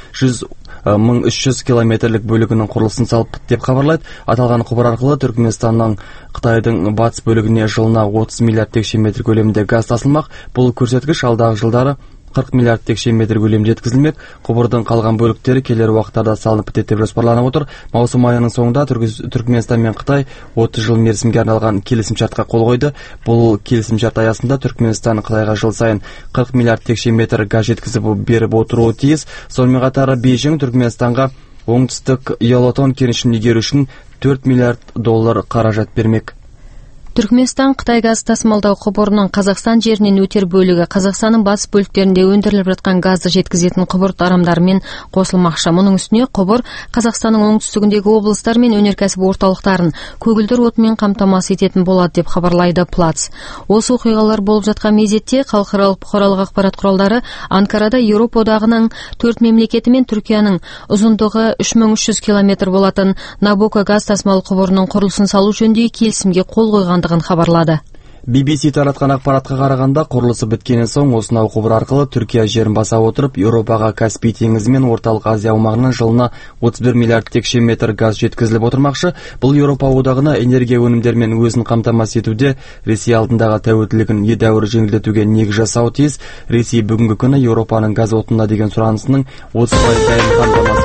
1300 километрлік бөлігінің құрылысын салып деп хабарлайды. Аталған құбыр арқылы Түркменстаннан Қытайдың батыс бөлігіне жылына 30 миллиард текше метр көлемінде газ тасылмақ. Бұл көрсеткіш алдағы жылдары 40 миллиард текше метр көлемде жеткізілмек. Құбырдың қалған бөліктері келер уақыттарда салынып бітеді деп жоспарланып отыр. Маусым айының соңында Түркменстан мен Қытай 30 жыл мерзімге арналған келісімшартқа қол қойды. Бұл келісімшарт аясында Түркменстан Қытайға жыл сайын 40 миллиард текше метр газ жеткізіп беріп отыруы тиіс. Сонымен қатар Бейжің Түркменстанға оңтүстік Ялатон кенішін игеру үшін 4 миллиард доллар қаражат бермек. Түркменстан Қытай газ тасымалдау құбырының Қазақстан жерінен өтер бөлігі Қазақстанның батыс бөліктерінде өндіріліп жатқан газды жеткізетін құбыр тарамдарымен қосылмақшы. Мұның үстіне құбыр Қазақстанның оңтүстігіндегі облыстар мен өнеркәсіп орталықтарын көгілдір отынмен қамтамасыз ететін болады деп хабарлайды Плац. Осы оқиғалар болып жатқан мезетте халықаралық бұқаралық ақпарат құралдары Анкарада Еуропа одағының 4 мемлекеті мен Түркияның ұзындығы 3300 километр болатын Набуко газ тасымал құбырының құрылысын салу жөніндегі келісімге қол қойған хабарлады. BBC таратқан ақпаратқа қарағанда, құрылысы біткеннен соң осынау құбыр арқылы Түркия жерін баса отырып, Еуропаға Каспий теңізі мен орталық Азия аумағынан жылына 31 миллиард текше метр газ жеткізіліп отырмақшы. Бұл Еуропа одағына энергия өнімдерімен өзін қамтамасыз етуде Ресей алдындағы тәуелділігін едәуір жеңілдетуге негіз жасауы тиіс. Ресей бүгінгі күні Еуропаның газ отынына деген сұранысының 30% қамтамасыз етіп отыр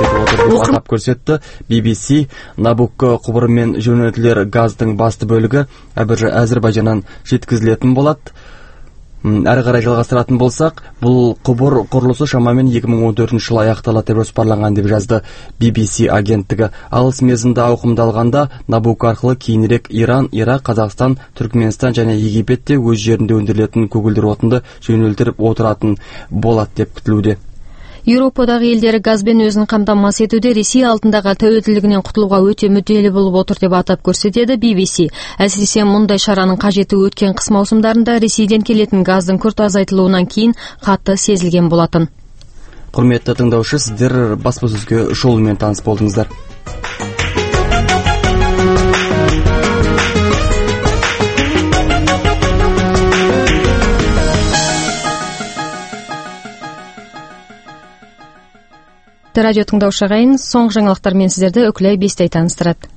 атап көрсетті. BBC Набукко құбырымен жөнелтілер газдың басты бөлігі Әзербайжаннан жеткізілетін болады. Әрі қарай жалғастыратын болсақ, бұл құбыр құрылысы шамамен 2014 жылы аяқталады деп жоспарланған деп жазды BBC агенттігі. Алыс мерзімді ауқымдалғанда Набукко арқылы кейінірек Иран, Ирак, Қазақстан, Түркменстан және Египетте өз жерінде өндірілетін көгілдір отынды жөнелтіріп отыратын болады деп күтілуде. Еуропадағы елдері газбен өзін қамтамасыз етуде Ресей алдындағы тәуелділігінен құтылуға өте мүдделі болып отыр деп атап көрсетеді BBC. Әсіресе мұндай шараның қажеті өткен қыс маусымдарында Ресейден келетін газдың күрт азайтылуынан кейін қатты сезілген болатын. Құрметті тыңдаушы, сіздер баспасөзге жолымен таныс болдыңыздар. Радио тыңдаушы ағайын, соңғы жаңалықтармен сіздерді Үкілай Бестай таныстырады.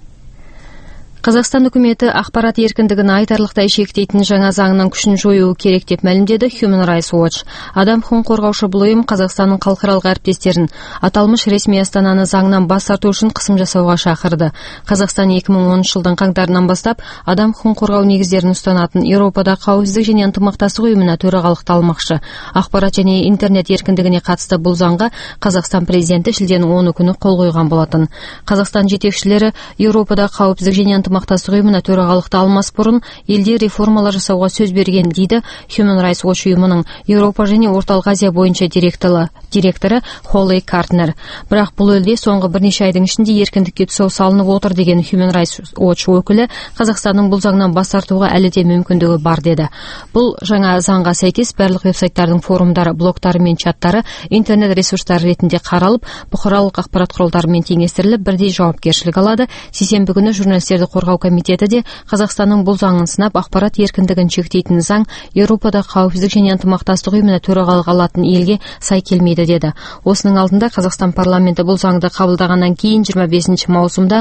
Қазақстан үкіметі ақпарат еркіндігін айтарлықтай шектейтін жаңа заңның күшін жоюы керек деп мәлімдеді Human Rights Watch. Адам құқығын қорғаушы бұл ұйым Қазақстанның халықаралық әріптестерін аталмыш ресми астананы заңнан бас тарту үшін қысым жасауға шақырды. Қазақстан 2010 жылдың қаңтарынан бастап адам құқығын қорғау негіздерін ұстанатын Еуропада қауіпсіздік және ынтымақтастық ұйымына төрағалықты алмақшы. Ақпарат және интернет еркіндігіне қатысты бұл заңға Қазақстан президенті шілденің 10 күні қол қойған болатын. Қазақстан жетекшілері Еуропада қауіпсіздік және ынтымақтастық ұйымына төрағалықты алмас бұрын елде реформалар жасауға сөз берген дейді Human Rights Watch ұйымының Еуропа және Орталық Азия бойынша директоры Холли Картнер. Бірақ бұл елде соңғы бірнеше айдың ішінде еркіндікке тұсау салынып отыр деген Human Rights Watch өкілі Қазақстанның бұл заңнан бас тартуға әлі де мүмкіндігі бар деді. Бұл жаңа заңға сәйкес барлық веб-сайттардың форумдары, блогтары мен чаттары интернет ресурстары ретінде қаралып, бұқаралық ақпарат құралдарымен теңестіріліп, бірдей жауапкершілік алады. Сейсенбі күні журналистерді қорғау комитеті де Қазақстанның бұл заңын сынап, ақпарат еркіндігін шектейтін заң Еуропада қауіпсіздік және ынтымақтастық ұйымына төрағалық алатын елге сай келмейді деді. Осының алдында Қазақстан парламенті бұл заңды қабылдағаннан кейін 25 маусымда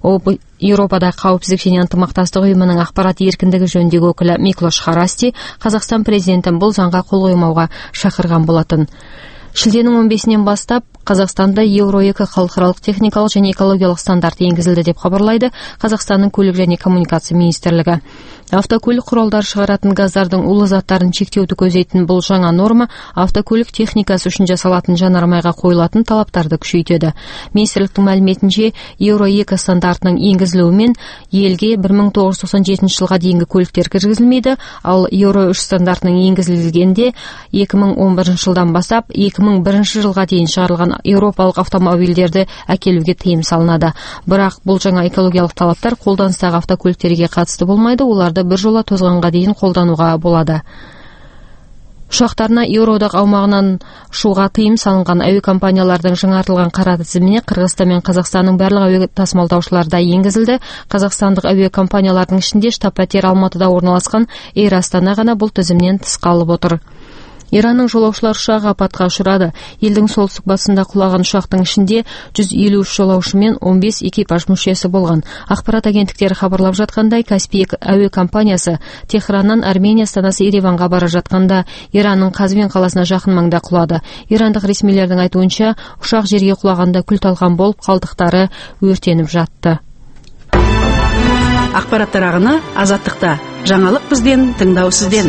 Еуропада қауіпсіздік және ынтымақтастық ұйымының ақпарат еркіндігі жөніндегі өкілі Миклош Харасти Қазақстан президентін бұл заңға қол қоймауға шақырған болатын. Шілденің 15-нен бастап Қазақстанда Евро-2 халықаралық техникалық және экологиялық стандарт енгізілді деп хабарлайды Қазақстанның көлік және коммуникация министрлігі. Автокөлік құралдары шығаратын газдардың улы заттарын шектеуді көздейтін бұл жаңа норма автокөлік техникасы үшін жасалатын жанармайға қойылатын талаптарды күшейтеді. Министрліктің мәліметінше Евро-2 стандартының енгізілуімен елге 1997 жылға дейінгі көліктер кіргізілмейді, ал Евро-3 стандартының енгізілгенде 2011 жылдан бастап 2001 жылға дейін шығарылған еуропалық автомобильдерді әкелуге тыйым салынады. Бірақ бұл жаңа экологиялық талаптар қолданыстағы автокөліктерге қатысты болмайды, оларды бір жола тозғанға дейін қолдануға болады. Ұшақтарына Еуроодақ аумағынан ұшуға тыйым салынған әуе компаниялардың жаңартылған қара тізіміне Қырғызстан мен Қазақстанның барлық әуе тасымалдаушылары да енгізілді. Қазақстандық әуе компаниялардың ішінде штаб-пәтері Алматыда орналасқан Эйр Астана ғана бұл тізімнен тыс қалып отыр. Иранның жолаушылар ұшағы апатқа ұшырады. Елдің солтүстік батысында құлаған ұшақтың ішінде 153 жолаушы мен 15 экипаж мүшесі болған. Ақпарат агенттіктері хабарлап жатқандай, Каспий әуе компаниясы Техраннан Армения астанасы Ереванға бара жатқанда Иранның Қазвин қаласына жақын маңда құлады. Ирандық ресмилердің айтуынша, ұшақ жерге құлағанда күл-талқан болып, қалдықтары өртеніп жатты. Ақпараттар ағыны Азаттықта. Жаңалық бізден, тыңдау сізден.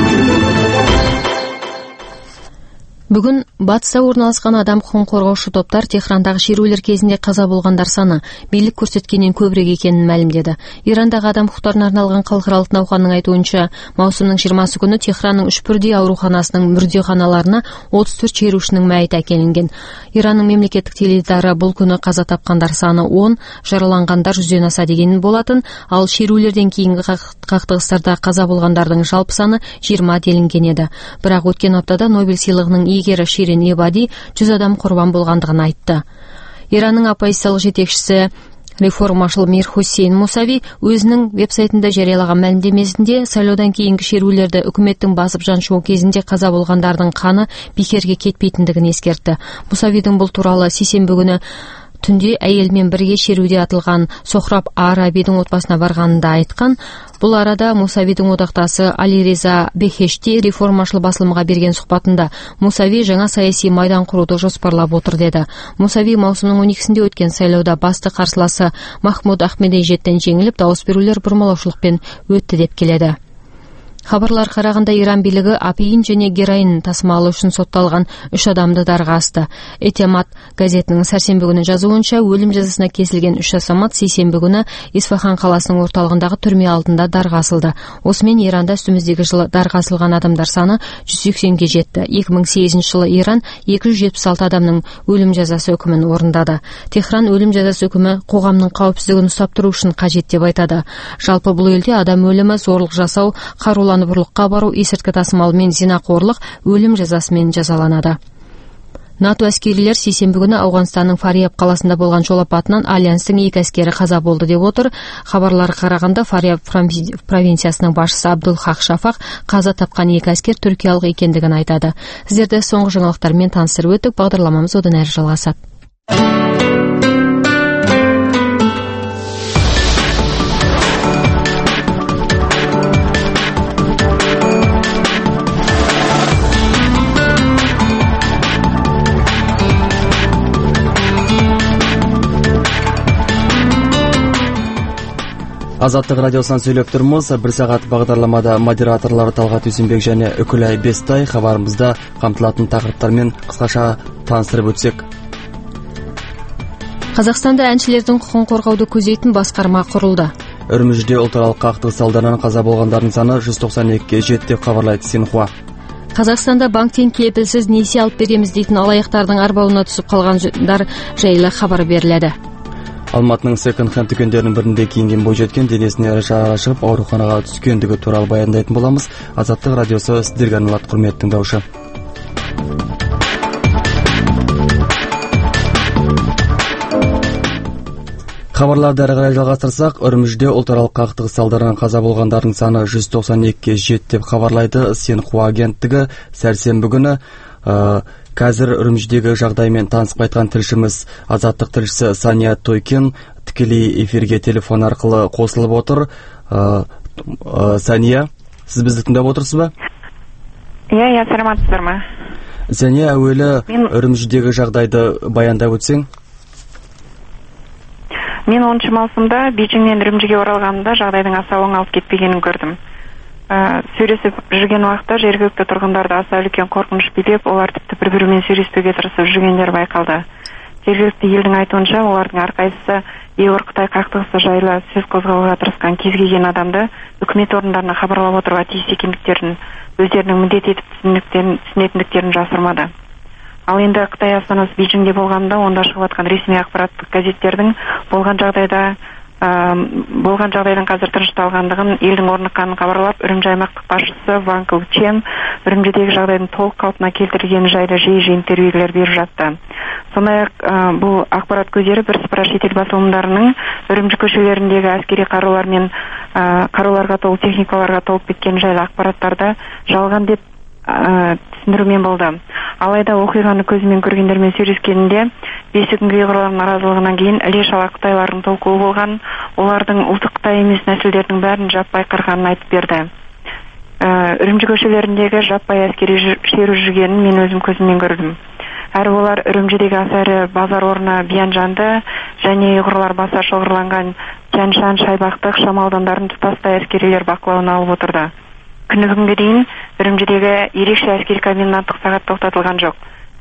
Бүгін батыста орналасқан адам құқығын қорғаушы топтар Техрандағы шерулер кезінде қаза болғандар саны билік көрсеткеннен көбірек екенін мәлімдеді. Ирандағы адам құқықтарына арналған халықаралық науқанның айтуынша, маусымның 20 күні Техранның 3 бірдей ауруханасының мүрдеханаларына 34 шерушінің мәйіті әкелінген. Иранның мемлекеттік теледидары бұл күні қаза тапқандар саны 10, жараланғандар 100-ден аса дегенін болатын, ал шерулерден кейінгі қақтығыстарда қаза болғандардың жалпы саны 20 делінген еді. Бірақ өткен аптада Нобель сыйлығының иегері Ширин Эбади 100 адам құрбан болғандығын айтты. Иранның оппозициялық жетекшісі реформашыл Мир Хусейн Мусави өзінің веб-сайтында жариялаған мәлімдемесінде сайлаудан кейінгі шерулерді үкіметтің басып жаншуы кезінде қаза болғандардың қаны бекерге кетпейтіндігін ескертті. Мусавидің бұл туралы сейсенбі күні түнде әйелмен бірге шеруде атылған Сохраб Арабидің отбасына барғанында айтқан. Бұл арада Мусавидің одақтасы Алиреза Бехешти реформашыл басылымға берген сұхбатында Мусави жаңа саяси майдан құруды жоспарлап отыр деді. Мусави маусымның 12-сінде өткен сайлауда басты қарсыласы Махмуд Ахмединежадтан жеңіліп, дауыс берулер бұрмалаушылықпен өтті деп келеді. Хабарлар қарағанда Иран билігі апиын және героин тасымалы үшін сотталған 3 адамды дарға асты. Этемат газетінің сәрсенбі күні жазуынша өлім жазасына кесілген 3 азамат сейсенбі күні Исфахан қаласының орталығындағы түрме алдында дарға асылды. Осымен Иранда үстіміздегі жылы дарға асылған адамдар саны 180-ге жетті. 2008 жылы Иран 276 адамның өлім жазасы үкімін орындады. Техран өлім жазасы үкімі қоғамның қауіпсіздігін ұстап тұру үшін қажет деп айтады. Жалпы бұл елде адам өлімі, зорлық жасау, қаруланып ұрлыққа бару, есірткі тасымалы мен зинақорлық өлім жазасымен жазаланады. НАТО әскерилер сейсенбі күні Ауғанстанның Фариаб қаласында болған жол апатынан альянстың 2 әскері қаза болды деп отыр. Хабарлар қарағанда Фариаб провинциясының басшысы Абдул Хақ Шафақ қаза тапқан 2 әскер түркиялық екендігін айтады. Сіздерді соңғы жаңалықтармен таныстырып өттік. Бағдарламамыз одан әрі жалғасады. Азаттық радиосынан сөйлеп тұрмыз. 1 сағат бағдарламада модераторлары Талғат Үсенбек және Үкілай Бестай. Хабарымызда қамтылатын тақырыптармен қысқаша таныстырып өтсек. Қазақстанда әншілердің құқығын қорғауды көздейтін басқарма құрылды. Үрімжіде ұлтаралық қақтығыс салдарынан қаза болғандардың саны 192-ге жетті деп хабарлайды Синхуа. Қазақстанда банктен кепілсіз несие алып береміз дейтін алаяқтардың арбауына түсіп қалғандар жайлы хабар беріледі. Алматының секонд-хенд дүкендерінің бірінде киінген бойжеткен денесіне жара шығып ауруханаға түскендігі туралы баяндайтын боламыз. Азаттық радиосы сіздерге арналады, құрметті тыңдаушы. Хабарларды әрі қарай жалғастырсақ, Үрімжіде ұлтаралық қақтығыс салдарынан қаза болғандардың саны 192-ге жетті деп хабарлайды Синхуа агенттігі. Сәрсенбі күні қазір Үрімжідегі жағдаймен танысып қайтқан тілшіміз, Азаттық тілшісі Сания Тойкин тікелей эфирге телефон арқылы қосылып отыр. Сания, сіз бізді тыңдап отырсыз ба? Иә, саламатсыздар ма? Сания, әуелі Үрімжідегі жағдайды баяндап өтсең. Мен 10 маусымда Бейжіңнен Үрімжіге оралғанымда жағдайдың аса оң алып кетпегенін көрдім. Сөйлесіп жүрген уақытта жергілікті тұрғындарды аса үлкен қорқыныш билеп, олар тіпті бір-бірімен сөйлеспеуге тырысып жүргендер байқалды. Жергілікті елдің айтуынша, олардың әрқайсысы Еуропа-Қытай қақтығысы жайлы сөз қозғауға тырысқан кез келген адамды үкімет орындарына хабарлап отыруға тиіс екендіктерін, өздерінің міндет етіп түсінетіндіктерін жасырмады. Ал енді Қытай астанасы Бейжіңде болғанда, онда шығып жатқан ресми ақпараттық газеттердің болған жағдайдан қазір тынышталғандығын, елдің орныққанын хабарлап, Үрімжі аймақтық басшысы Ван Кылчен Үрімжідегі жағдайдың толық қалпына келтірілгені жайлы жиі интервьюлер беріп жатты. Сондай-ақ бұл ақпарат көздері бірсыпыра шетел басылымдарының Үрімжі көшелеріндегі әскери қарулар мен қаруларға толы техникаларға толып кеткен жайлы ақпараттарды жалған деп түсіндірумен болды. Алайда оқиғаны көзімен көргендермен сөйлескенінде, бесігінгі ұйғырлардың наразылығынан кейін іле-шала қытайлардың толқуы болған, олардың ұлты Қытай емес нәсілдердің бәрін жаппай қырғанын айтып берді. Үрімжі көшелеріндегі жаппай әскери шеру жүргенін мен өзім көзіммен көрдім. Әрі олар Үрімжідегі аса ірі базар орны Биянжанды және ұйғырлар баса шоғырланған Тяньшан, Шайбақтық, Шам аудандарын тұтастай әскерилер бақылауына алып отырды. Күні бүгінге дейін Үрімжідегі ерекше әскери коменданттық сағат тоқтатылған жоқ.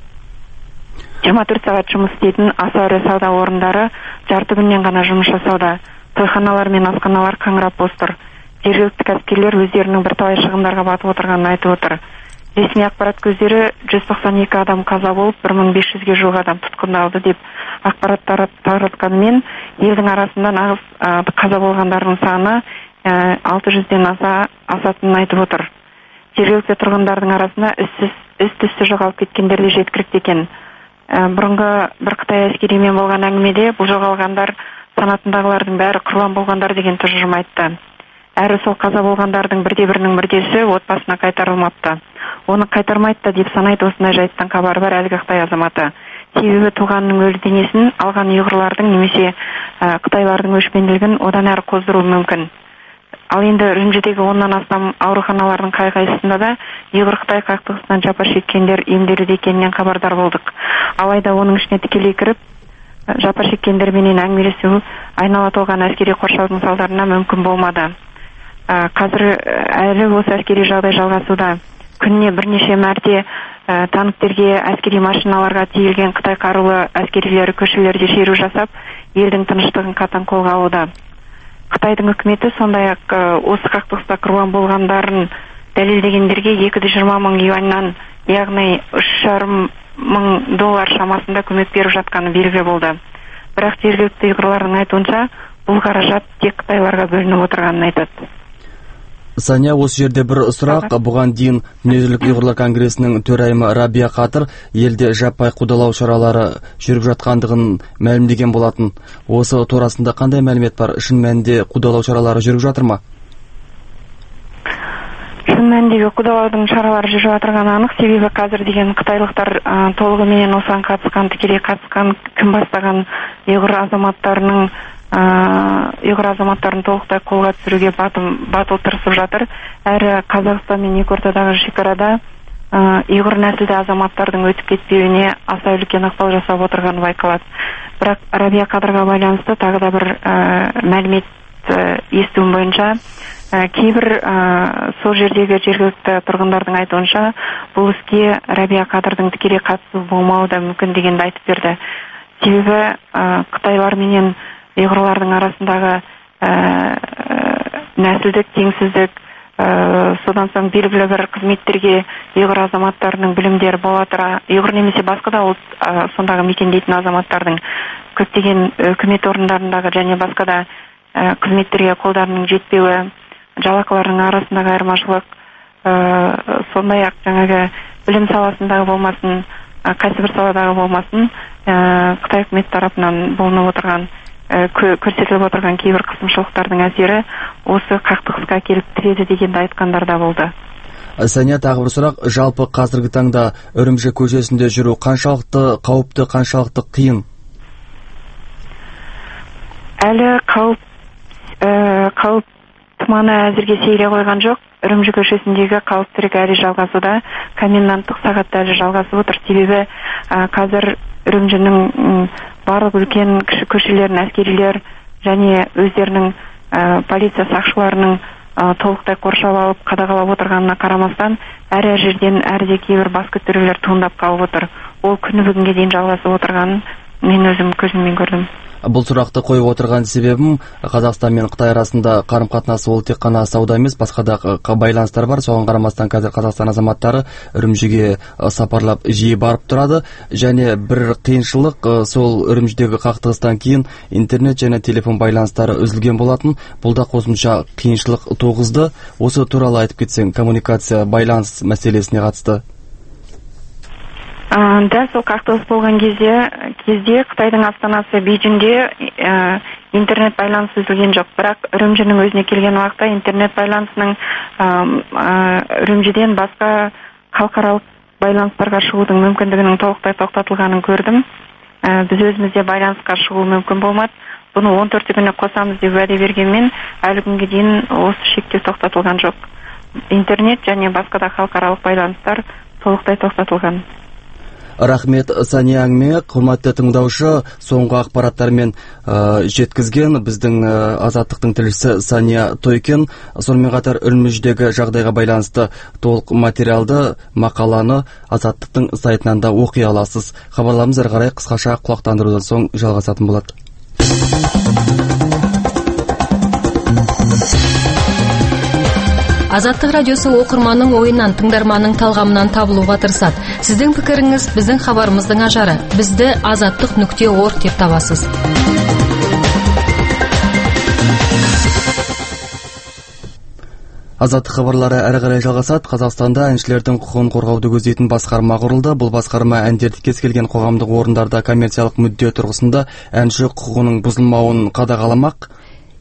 24 сағат жұмыс істейтін аса ірі сауда орындары жарты күннен ғана жұмыс жасауда. Тойханалар мен асханалар қаңырап бос тұр. Жергілікті кәсіпкерлер өздерінің бірталай шығындарға батып отырғанын айтып отыр. Ресми ақпарат көздері 192 адам қаза болып, 1500-ге жуық адам тұтқындалды деп ақпарат таратқанымен, елдің арасында нағыз қаза болғандардың саны 600-ден асатынын айтып отыр. Жергілікті тұрғындардың арасында із-түзсіз жоғалып кеткендер де жеткілікті екен. Бұрынғы бір Қытай әскеримен болған әңгімеде бұл жоғалғандар санатындағылардың бәрі құрбан болғандар деген тұжырым айтты. Әрі сол қаза болғандардың бірде-бірінің мүрдесі отбасына қайтарылмапты. Оны қайтармайды деп санайды. Осындай жайттан хабары бар әлгі Қытай азаматы. себебі туғанның өлі денесін алған ұйғырлардың немесе қытайлардың өшпенділігін одан әрі қоздыруы мүмкін. Ал енді Үрімжідегі 10-нан астам ауруханалардың қай-қайсысында да ұйғыр-қытай қақтығысынан жапа шеккендер емделуде екенінен хабардар болдық. Алайда оның ішіне тікелей кіріп, жапа шеккендерменен әңгімелесу айнала толған әскери қоршаудың салдарынан мүмкін болмады. Қазір әлі осы әскери жағдай жалғасуда. Күніне бірнеше мәрте танктерге, әскери машиналарға тиелген Қытай қарулы әскерилері көшелерде шеру жасап, елдің тыныштығын қатаң қолға алуда. Қытайдың үкіметі сондай-ақ осы қақтығыста құрбан болғандарын дәлелдегендерге 220 мың юаньнан, яғни $3,5 мың шамасында көмек беріп жатқаны белгілі болды. Бірақ жергілікті ұйғырлардың айтуынша, бұл қаражат тек қытайларға бөлініп отырғанын айтады. Сания, осы жерде бір сұрақ. Бұған дейін Дүниежүзілік ұйғырлар конгресінің төрайымы Рабия Қатыр елде жаппай қудалау шаралары жүріп жатқандығын мәлімдеген болатын. Осы турасында қандай мәлімет бар? Шын мәнінде қудалау шаралары жүріп жатыр ма? Шын мәніндегі қудалаудың шаралары жүріп жатырғаны анық, себебі қазір деген қытайлықтар толығымен осыған қатысқан, тікелей қатысқан, кім бастаған ұйғыр азаматтарын толықтай қолға түсіруге батыл тырысып жатыр. Әрі Қазақстан мен екі ортадағы шекарада ұйғыр нәсілді азаматтардың өтіп кетпеуіне аса үлкен ықпал жасап отырғаны байқалады. Бірақ Рабия Қадырға байланысты тағы да бір мәлімет естуім бойынша, кейбір сол жердегі жергілікті тұрғындардың айтуынша, бұл іске Рабия Қадырдың тікелей қатысы болмауы да мүмкін дегенді айтып берді. Себебі Қытайлар менен ұйғырлардың арасындағы нәсілдік теңсіздік, содан соң белгілі бір қызметтерге ұйғыр азаматтарының білімдері бола тұра, ұйғыр немесе басқа да ұлт сондағы мекендейтін азаматтардың көптеген үкімет орындарындағы және басқа да қызметтерге қолдарының жетпеуі, жалақыларының арасындағы айырмашылық, сондай-ақ жаңағы білім саласындағы болмасын, кәсібір саладағы болмасын, Қытай үкімет тарапынан болынып отырған, көрсетіліп отырған кейбір қысымшылықтардың әсері осы қақтығысқа келіп тіреді дегенді айтқандар да болды. Сания, тағы бір сұрақ. Жалпы қазіргі таңда Үрімжі көшесінде жүру қаншалықты қауіпті, қаншалықты қиын? Әлі қауіп тұманы әзірге сейіле қойған жоқ. Үрімжі көшесіндегі қауіптілік әлі жалғасуда, коменданттық сағатта әлі жалғасып отыр. Себебі қазір Үрімжінің барлық үлкен кіші көшелерін әскерилер және өздерінің полиция сақшыларының толықтай қоршап алып қадағалап отырғанына қарамастан, әр жерден әрде кейбір бас көтерулер туындап қалып отыр. Ол күні бүгінге дейін жалғасып отырғанын мен өзім көзіммен көрдім. Бұл сұрақты қойып отырған себебім, Қазақстан мен Қытай арасында қарым-қатынасы ол тек қана сауда емес, басқа да байланыстар бар. Соған қарамастан қазір Қазақстан азаматтары Үрімжіге сапарлап жиі барып тұрады. Және бір қиыншылық, сол Үрімжідегі қақтығыстан кейін интернет және телефон байланыстары үзілген болатын. Бұл да қосымша қиыншылық туғызды. Осы туралы айтып кетсең, коммуникация, байланыс мәселесіне қатысты. Дәл сол қақтығыс болған кезде Қытайдың астанасы Бейжіңде интернет байланысы үзілген жоқ. Бірақ Үрімжінің өзіне келген уақытта интернет байланысының Үрімжіден басқа халықаралық байланыстарға шығудың мүмкіндігінің толықтай тоқтатылғанын көрдім. Біз өзімізде байланысқа шығу мүмкін болмады. Бұны 14 күні қосамыз деп уәде бергенмен, әлі күнге дейін осы шектеу тоқтатылған жоқ. Интернет және басқа да халықаралық байланыстар толықтай тоқтатылған. Рахмет, Сания әңгіме. Құрметті тыңдаушы, соңғы ақпараттармен жеткізген біздің Азаттықтың тілшісі Сания Тойкен. Сонымен қатар Үрімжідегі жағдайға байланысты толық материалды мақаланы Азаттықтың сайтынан да оқи аласыз. Хабарламыз әрі қарай қысқаша құлақтандырудан соң жалғасатын болады. Азаттық радиосы оқырманның ойынан, тыңдарманның талғамынан табылуға тырысады. Сіздің пікіріңіз біздің хабарымыздың ажары. Бізді azаттық.org деп табасыз. Азаттық хабарлары әрі қарай жалғасады. Қазақстанда әншілердің құқығын қорғауды көздейтін басқарма құрылды. Бұл басқарма әндерді кез келген қоғамдық орындарда коммерциялық мүдде тұрғысында әнші құқығының бұзылмауын қадағаламақ.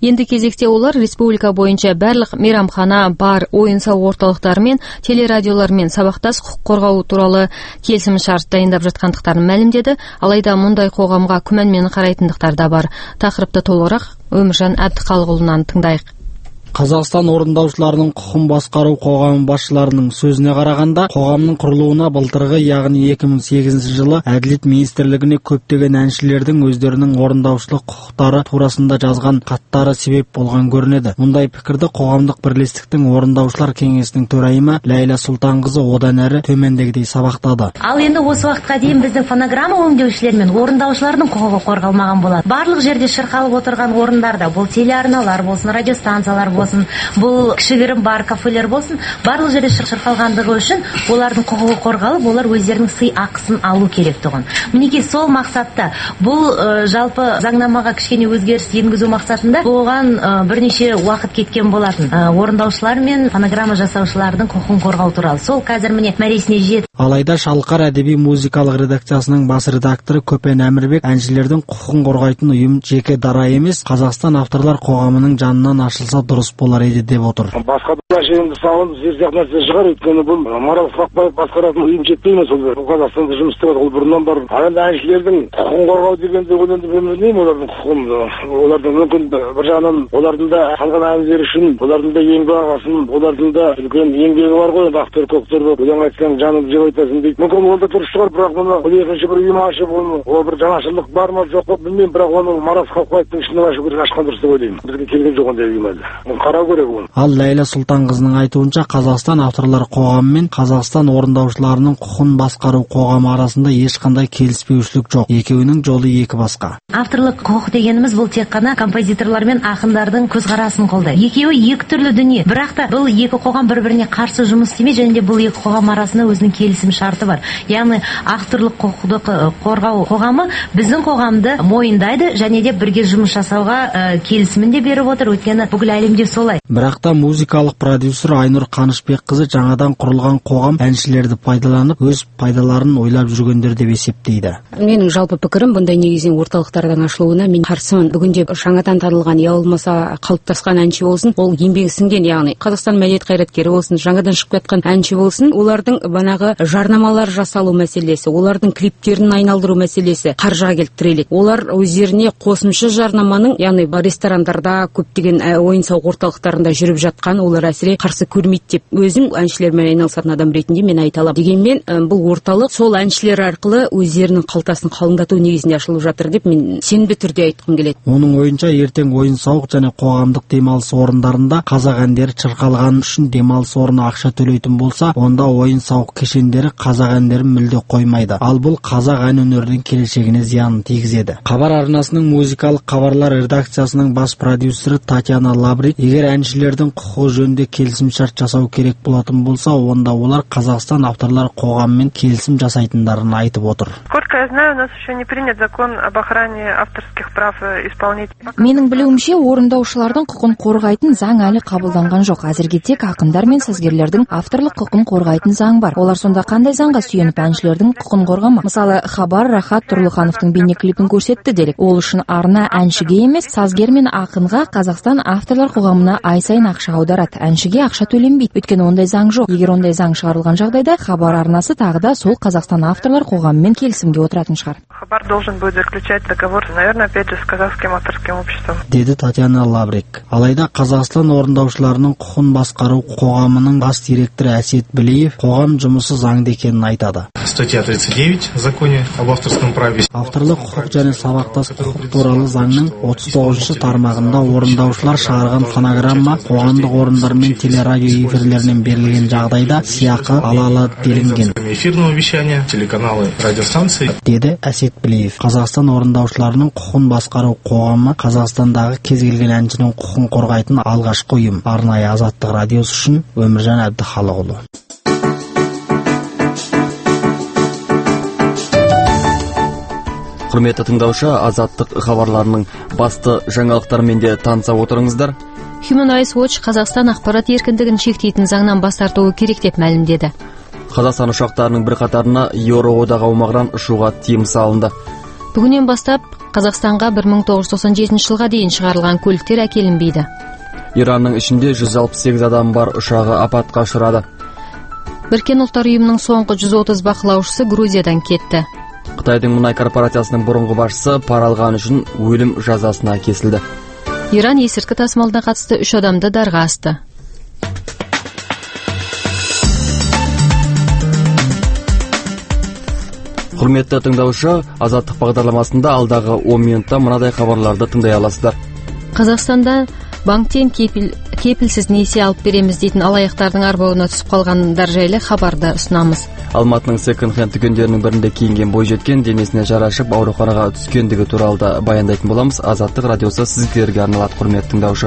Енді кезекте олар республика бойынша барлық мейрамхана, бар, ойын-сауық орталықтары мен телерадиолармен сабақтас құқық қорғау туралы келісім шарт дайындап жатқандықтарын мәлімдеді. Алайда мұндай қоғамға күмәнмен қарайтындықтар да бар. Тақырыпты толығырақ Өміржан Әбдіқалықұлынан тыңдайық. Қазақстан орындаушыларының құқын басқару қоғамы басшыларының сөзіне қарағанда, қоғамның құрылуына былтырғы, яғни 2008 жылы Әділет министрлігіне көптеген әншілердің өздерінің орындаушылық құқықтары турасында жазған хаттары себеп болған көрінеді. Мұндай пікірді қоғамдық бірлестіктің орындаушылар кеңесінің төрайымы Ләйла Сұлтанқызы одан әрі төмендегідей сабақтады. Ал енді осы уақытқа дейін біздің фонограмма өңдеушілер мен орындаушылардың құқығы қорғалмаған болады. Барлық жерде шырқалып отырған орындарда, бұл телеарналар болсын, радиостанциялар болсын, бұл кішігірім бар кафелер болсын, барлық жерде шырқалғандығы үшін олардың құқығы қорғалып, олар өздерінің сый ақысын алу керек тұғын. Мінекей сол мақсатта бұл жалпы заңнамаға кішкене өзгеріс енгізу мақсатында оған бірнеше уақыт кеткен болатын. Орындаушылар мен фонограмма жасаушылардың құқығын қорғау туралы. Сол қазір міне мәресіне жетті. Алайда Шалқар әдеби музыкалық редакциясының бас редакторы Көпен Әмірбек әншілердің құқығын қорғайтын ұйым жеке дара емес, Қазақстан авторлар қоғамының жанынан ашылса дұрыс болар еді деп отыр. Басқа да жерінде салынып зерсақ нәрсе шығар, өйткені бұл Марал Сақпаев басқаратын ұйым жетпейміз. Ол Қазақстанда жұмыс істеп ол бұрыннан бар. Ал әншілердің құқығын қорғау дегенде ол енді білмеймін олардың құқығын. Олардың мүмкін бір жағынан олардың да қалған әндері үшін, олардың да еңбек ағасын, олардың да үлкен еңбегі бар ғой, актер көктер болып, өлең айтсаң жаным жеп айтасың дейді. Мүмкін ол да дұрыс шығар, бірақ мұны бұл екінші бір ұйым ашып, ол бір жаңашылдық бар ма жоқ па білмеймін, бірақ оны Марал Сақпаевтың ішінен ашқан дұрыс деп ойлаймын. Бізге келген жоқ ондай ұйым әлі. Қарау керек оны. Ал Ләйла Сұлтанқызының айтуынша, Қазақстан авторлар қоғамы мен Қазақстан орындаушыларының құқын басқару қоғамы арасында ешқандай келіспеушілік жоқ. Екеуінің жолы екі басқа. Авторлық құқық дегеніміз бұл тек қана композиторлар мен ақындардың көзқарасын қолдайды. Екеуі екі түрлі дүние. Бірақ та бұл екі қоғам бір-біріне қарсы жұмыс істемейді, және де бұл екі қоғам арасында өзінің келісім шарты бар. Яғни авторлық құқықты қорғау қоғамы біздің қоғамды мойындайды және де бірге жұмыс жасауға келісімін де беріп отыр. Өйткені бүкіл әлемде солай. Бірақ та музыкалық продюсер Айнұр Қанышбекқызы жаңадан құрылған қоғам әншілерді пайдаланып, өз пайдаларын ойлап жүргендер деп есептейді. Менің жалпы пікірім, бұндай негізінен орталықтардың ашылуына мен қарсымын. Бүгінде жаңадан танылған, я болмаса қалыптасқан әнші болсын, ол еңбегі сіңген, яғни Қазақстан мәдениет қайраткері болсын, жаңадан шығып жатқан әнші болсын, олардың банағы жарнамалар жасалу мәселесі, олардың клиптерін айналдыру мәселесі қаржыға келіп тіреледі. Олар өздеріне қосымша жарнаманың, яғни ресторандарда, көптеген ойын-сауық орталықтарында жүріп жатқан, олар әсіре қарсы көрмейді деп өзім әншілермен айналысатын адам ретінде мен айта аламын. Дегенмен бұл орталық сол әншілер арқылы өздерінің қалтасын қалыңдату негізінде ашылып жатыр деп мен сенімді түрде айтқым келеді. Оның ойынша ертең ойын-сауық және қоғамдық демалыс орындарында қазақ әндері шырқалғаны үшін демалыс орны ақша төлейтін болса, онда ойын-сауық кешендері қазақ әндерін мүлде қоймайды. Ал бұл қазақ ән өнерінің келешегіне зиянын тигізеді. Хабар арнасының музыкалық хабарлар редакциясының бас продюсері Татьяна Лабрик, егер әншілердің құқығы жөнінде келісімшарт жасау керек болатын болса, онда олар Қазақстан авторлар қоғамымен келісім жасайтындарын айтып отыр. Сколько я знаю, у нас еще не принят закон об охране авторских прав исполнителей. Менің білуімше, орындаушылардың құқын қорғайтын заң әлі қабылданған жоқ. Әзірге тек ақындар мен сазгерлердің авторлық құқын қорғайтын заң бар. Олар сонда қандай заңға сүйеніп әншілердің құқын қорғамақ? Мысалы, Хабар Рахат Тұрлыхановтың бейнеклипін көрсетті делік. Ол үшін арна әншіге емес, сазгер мен ақынға Қазақстан авторлар қоғамына ай сайын ақша аударады. Әншіге ақша төленбейді. Өйткені ондай заң жоқ. Егер ондай заң шығарылған жағдайда, Хабар арнасы тағы да сол Қазақстан авторлар қоғамымен келісімге отыратын шығар. Хабар должен будет заключать договор, наверное, опять же, с казахским авторским обществом. Деді Татьяна Лабрик. Алайда Қазақстан орындаушыларының құқын басқару қоғамының бас директоры Әсет Білеев қоғам жұмысы заңды екенін айтады. Статья 39 в законе об авторском праве. Авторлық құқық және сабақтас құқық туралы заңның 39 тармағында орындаушылар шығарған фонограмма қоғамдық орындар мен телерадио эфирлерінен берілген жағдайда сыйақы ала алады делінген. Эфирного вещания, телеканалы, радиостанции. Деді Әсет Білеев. Қазақстан орындаушыларының құқын басқару қоғамы Қазақстандағы кез келген әншінің құқын қорғайтын алғашқы ұйым. Арнайы Азаттық радиосы үшін Өміржан Әбдіқалықұлы. Құрметті тыңдаушы, Азаттық хабарларының басты жаңалықтарымен де таныса отырыңыздар. Human Rights Watch Қазақстан ақпарат еркіндігін шектейтін заңнан бас тартуы керек деп мәлімдеді. Қазақстан ұшақтарының бірқатарына Еуроодақ аумағынан ұшуға тыйым салынды. Бүгіннен бастап Қазақстанға 1997 жылға дейін шығарылған көліктер әкелінбейді. Иранның ішінде 168 адам бар ұшағы апатқа ұшырады. Біріккен ұлттар ұйымының соңғы 130 бақылаушысы Грузиядан кетті. Қытайдың мұнай корпорациясының бұрынғы басшысы пара алғаны үшін өлім жазасына кесілді. Иран есірткі тасымалына қатысты 3 адамды дарға асты. Құрметті тыңдаушы, Азаттық бағдарламасында алдағы 10 минутта мынадай хабарларды тыңдай аласыздар. Қазақстанда банктен кепілсіз несие алып береміз дейтін алаяқтардың арбауына түсіп қалғандар жайлы хабарды ұсынамыз. Алматының секонд-хенд дүкендерінің бірінде киінген бойжеткен денесіне жарашып ауруханаға түскендігі туралы да баяндайтын боламыз. Азаттық радиосы сіздерге арналады, құрметті тыңдаушы.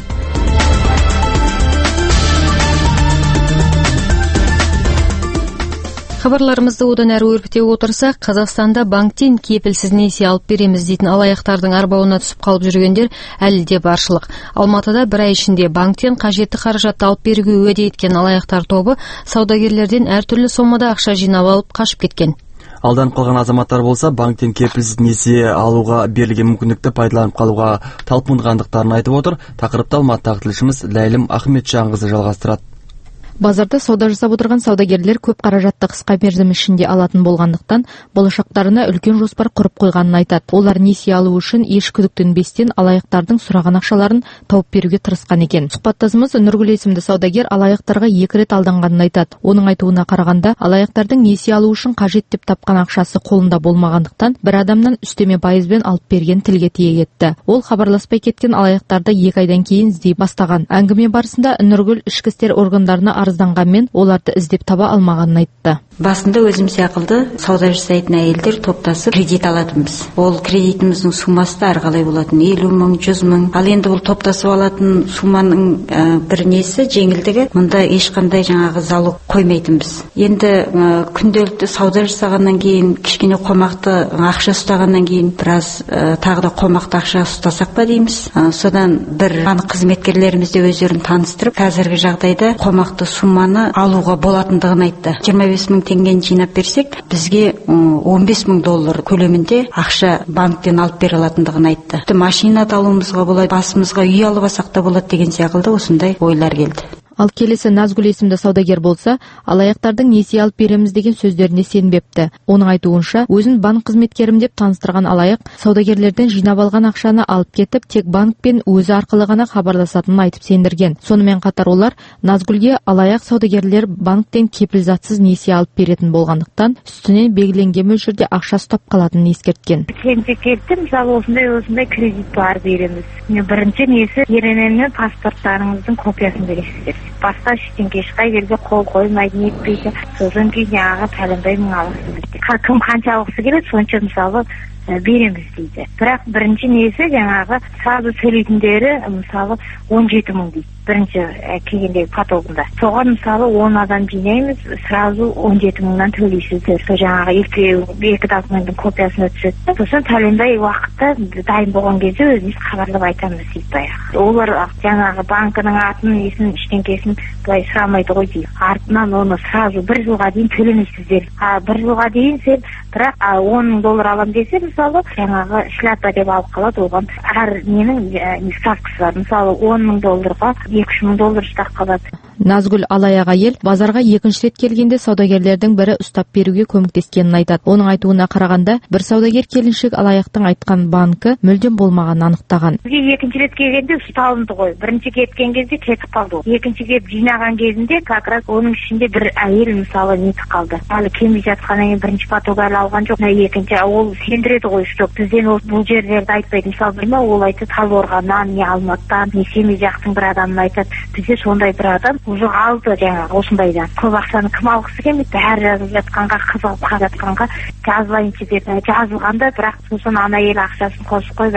Хабарларымызды одан әрі өрбіте отырсақ, Қазақстанда банктен кепілсіз несие алып береміз дейтін алаяқтардың арбауына түсіп қалып жүргендер әлі де баршылық. Алматыда бір ай ішінде банктен қажетті қаражатты алып беруге уәде еткен алаяқтар тобы саудагерлерден әртүрлі сомада ақша жинап алып қашып кеткен. Алданып қалған азаматтар болса, банктен кепілсіз несие алуға берілген мүмкіндікті пайдаланып қалуға талпынғандықтарын айтып отыр. Тақырыпты Алматыдағы тілшіміз Ләйлім Ахметжанқызы жалғастырады. Базарда сауда жасап отырған саудагерлер көп қаражатты қысқа мерзім ішінде алатын болғандықтан, болашақтарына үлкен жоспар құрып қойғанын айтады. Олар несие алу үшін еш күдіктенбестен алаяқтардың сұраған ақшаларын тауып беруге тырысқан екен. Сұхбаттасымыз Нұргүл есімді саудагер алаяқтарға 2 рет алданғанын айтады. Оның айтуына қарағанда, алаяқтардың несие алу үшін қажет деп тапқан ақшасы қолында болмағандықтан, бір адамнан үстеме пайызбен алып берген тілге тиек етті. Ол хабарласпай кеткен алаяқтарды 2 айдан кейін іздей бастаған. Әңгіме барысында Нұргүл ішкі істер органдарына арызданғанмен оларды іздеп таба алмағанын айтты. Басында өзім сияқты сауда жасайтын әйелдер топтасып кредит алатынбыз. Ол кредитіміздің сумасы да әрқалай болатын, 50 мың, 100 мың. Ал енді бұл топтасып алатын суманың бір несі жеңілдігі, мұнда ешқандай жаңағы залог қоймайтынбыз. Енді күнделікті сауда жасағаннан кейін, кішкене қомақты ақша ұстағаннан кейін, біраз тағы да қомақты ақша ұстасақ па дейміз. Содан бір банк қызметкерлерімізде өздерін таныстырып, қазіргі жағдайда қомақты суманы алуға болатындығын айтты. 25 мың теңгені жинап берсек, бізге 15 мың доллар көлемінде ақша банктен алып бере алатындығын айтты. Машина да алуымызға болады, басымызға үй алып алсақ та болады деген сияқты осындай ойлар келді. Ал келесі Назгүл есімді саудагер болса, алаяқтардың несие алып береміз деген сөздеріне сенбепті. Оның айтуынша, өзін банк қызметкерім деп таныстырған алаяқ саудагерлерден жинап алған ақшаны алып кетіп, тек банкпен өзі арқылы ғана хабарласатынын айтып сендірген. Сонымен қатар олар Назгүлге алаяқ саудагерлер банктен кепілзатсыз несие алып беретін болғандықтан, үстінен белгіленген мөлшерде ақша ұстап қалатынын ескерткен. Келді, мысалы осындай кредит бар береміз. Бірінші несі ЕРН-мен паспорттарыңыздың копиясын бересіздер. Басқа ештеңе ешқай жерге қол қоймайды, не етпейді. Содан кейін жаңағы пәленбай мың аласыз. Кім қанша алғысы келеді, сонша мысалы береміз дейді. Бірақ бірінші несі жаңағы сразу төлейтіндері мысалы 17 мың дейді. Бірінші келгендегі потогында. Соған мысалы 10 адам жинаймыз, сразу 17 мыңнан төлейсіздер. Сол жаңағы екі документтің копиясына түседі. Сосын пәленбай уақытта дайын болған кезде өзіміз хабарлап айтамыз дейді баяғы. Олар жаңағы банкінің атын, есін, ештеңкесін былай сұрамайды ғой дейді. Артынан оны сразу 1 жылға дейін төлемейсіздер. 1 жылға дейін сен бірақ 10 мың доллар алам десе, мысалы жаңағы шляпа деп алып қалады, оған әр ненің ставкасы бар. Мысалы 10 мың долларға 2-3 мың доллар ұстап қалады. Назгүл алаяқ әйел базарға 2-ші рет келгенде саудагерлердің бірі ұстап беруге көмектескенін айтады. Оның айтуына қарағанда, бір саудагер келіншек алаяқтың айтқан банкі мүлдем болмағанын анықтаған. Бізге 2-ші рет келгенде ұсталынды ғой. Бірінші кеткен кезде кетіп қалды. Екінші кеп жинаған кезінде как раз оның ішінде бір әйел мысалы нетіп қалды. Әлі келмей жатқаннан кейін бірінші поток алған жоқ. Екінші ол сендіреді ғой, жоқ. Бізден бұл жерлерді айтпайды. Мысалы, ол айтты Талдықорғаннан, не Алматыдан, не Семей жақтың бір адамын айтады. Бізде сондай бір адам уже алды жаңағы осындайдан. Көп ақшаны кім алғысы келмейді, бәрі жазып жатқанға, қызығып қалып жатқанға жазылайыншы деп жазылғанда, бірақ сосын ана әйел ақшасын қосып қойып әлі кетіп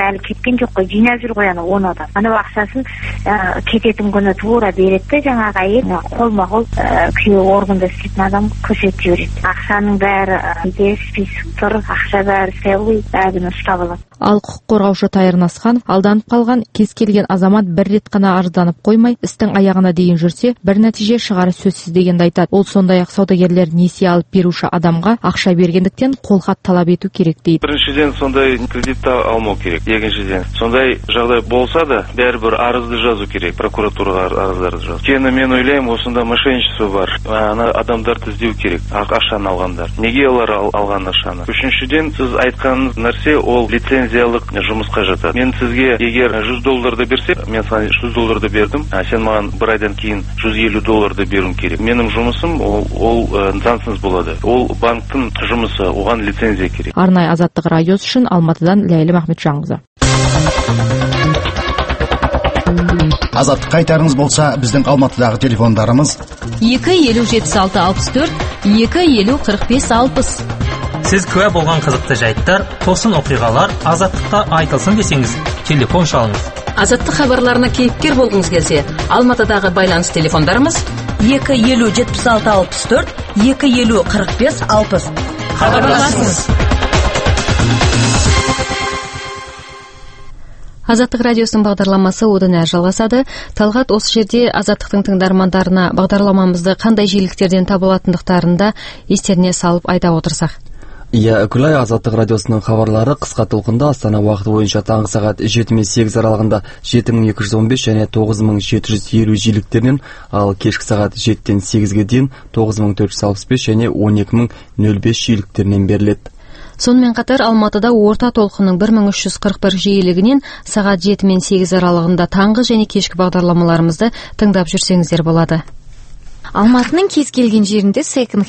кеткен жоқ қой, жинап жүр ғой ана 10 адам. Ана ақшасын кететін күні тура береді, жаңағы әйел қолма-қол күйеуі органда істейтін адам көрсетіп жібереді. Ақшаның бәрі список тұр, ақша бәрі целый, бәрін ұстап алады. Ал құқық қорғаушы Тайыр Насхан алданып қалған кез келген азамат бір рет қана арызданып қоймай, істің аяғына дейін жүрсе, бір нәтиже шығары сөзсіз дегенді айтады. Ол сондай-ақ саудагерлер несие алып беруші адамға ақша бергендіктен қолхат талап ету керек дейді. Біріншіден сондай кредитті алмау керек. Екіншіден сондай жағдай болса да, бәрібір арызды жазу керек, прокуратураға арыздарды жазу. Өйткені мен ойлаймын, осында мошенничество бар. Ана адамдарды іздеу керек, ақшаны алғандар. Неге олар алған ақшаны? Үшіншіден, сіз айтқан нәрсе ол лицензиялық жұмысқа жатады. Мен сізге егер $100 берсе, мен саған $100 бердім, сен маған бір айдан кейін $150 беруің керек. Менің жұмысым ол заңсыз болады. Ол банктың жұмысы, оған лицензия керек. Арнайы Азаттық радиосы үшін Алматыдан Ләйлі Махметжанқызы. Азаттық айтарыңыз болса, біздің Алматыдағы телефондарымыз 2-50-76-64, 2-50-45-60. Сіз куә болған қызықты жайттар, тосын оқиғалар Азаттықта айтылсын десеңіз, телефон шалыңыз. Азаттық хабарларына кейіпкер болғыңыз келсе, Алматыдағы байланыс телефондарымыз 2-50-76-64, 2-50-45-60. Хабарласыңыз. Азаттық радиосының бағдарламасы одан әрі жалғасады. Талғат, осы жерде Азаттықтың тыңдармандарына бағдарламамызды қандай жиіліктерден табылатындықтарында естеріне салып айта отырсақ. Күлай, Азаттық радиосының хабарлары қысқа толқында Астана уақыты бойынша таңғы сағат 7-8 аралығында 7215 және 9750 жиіліктерінен, ал кешкі сағат 7-ден 8-ге дейін 9465 және 12005 жиіліктерінен беріледі. Сонымен қатар Алматыда орта толқынның 1341 жиілігінен сағат 7 мен 8 аралығында таңғы және кешкі бағдарламаларымызды тыңдап жүрсеңіздер болады. Алматының кез келген жерінде секонд.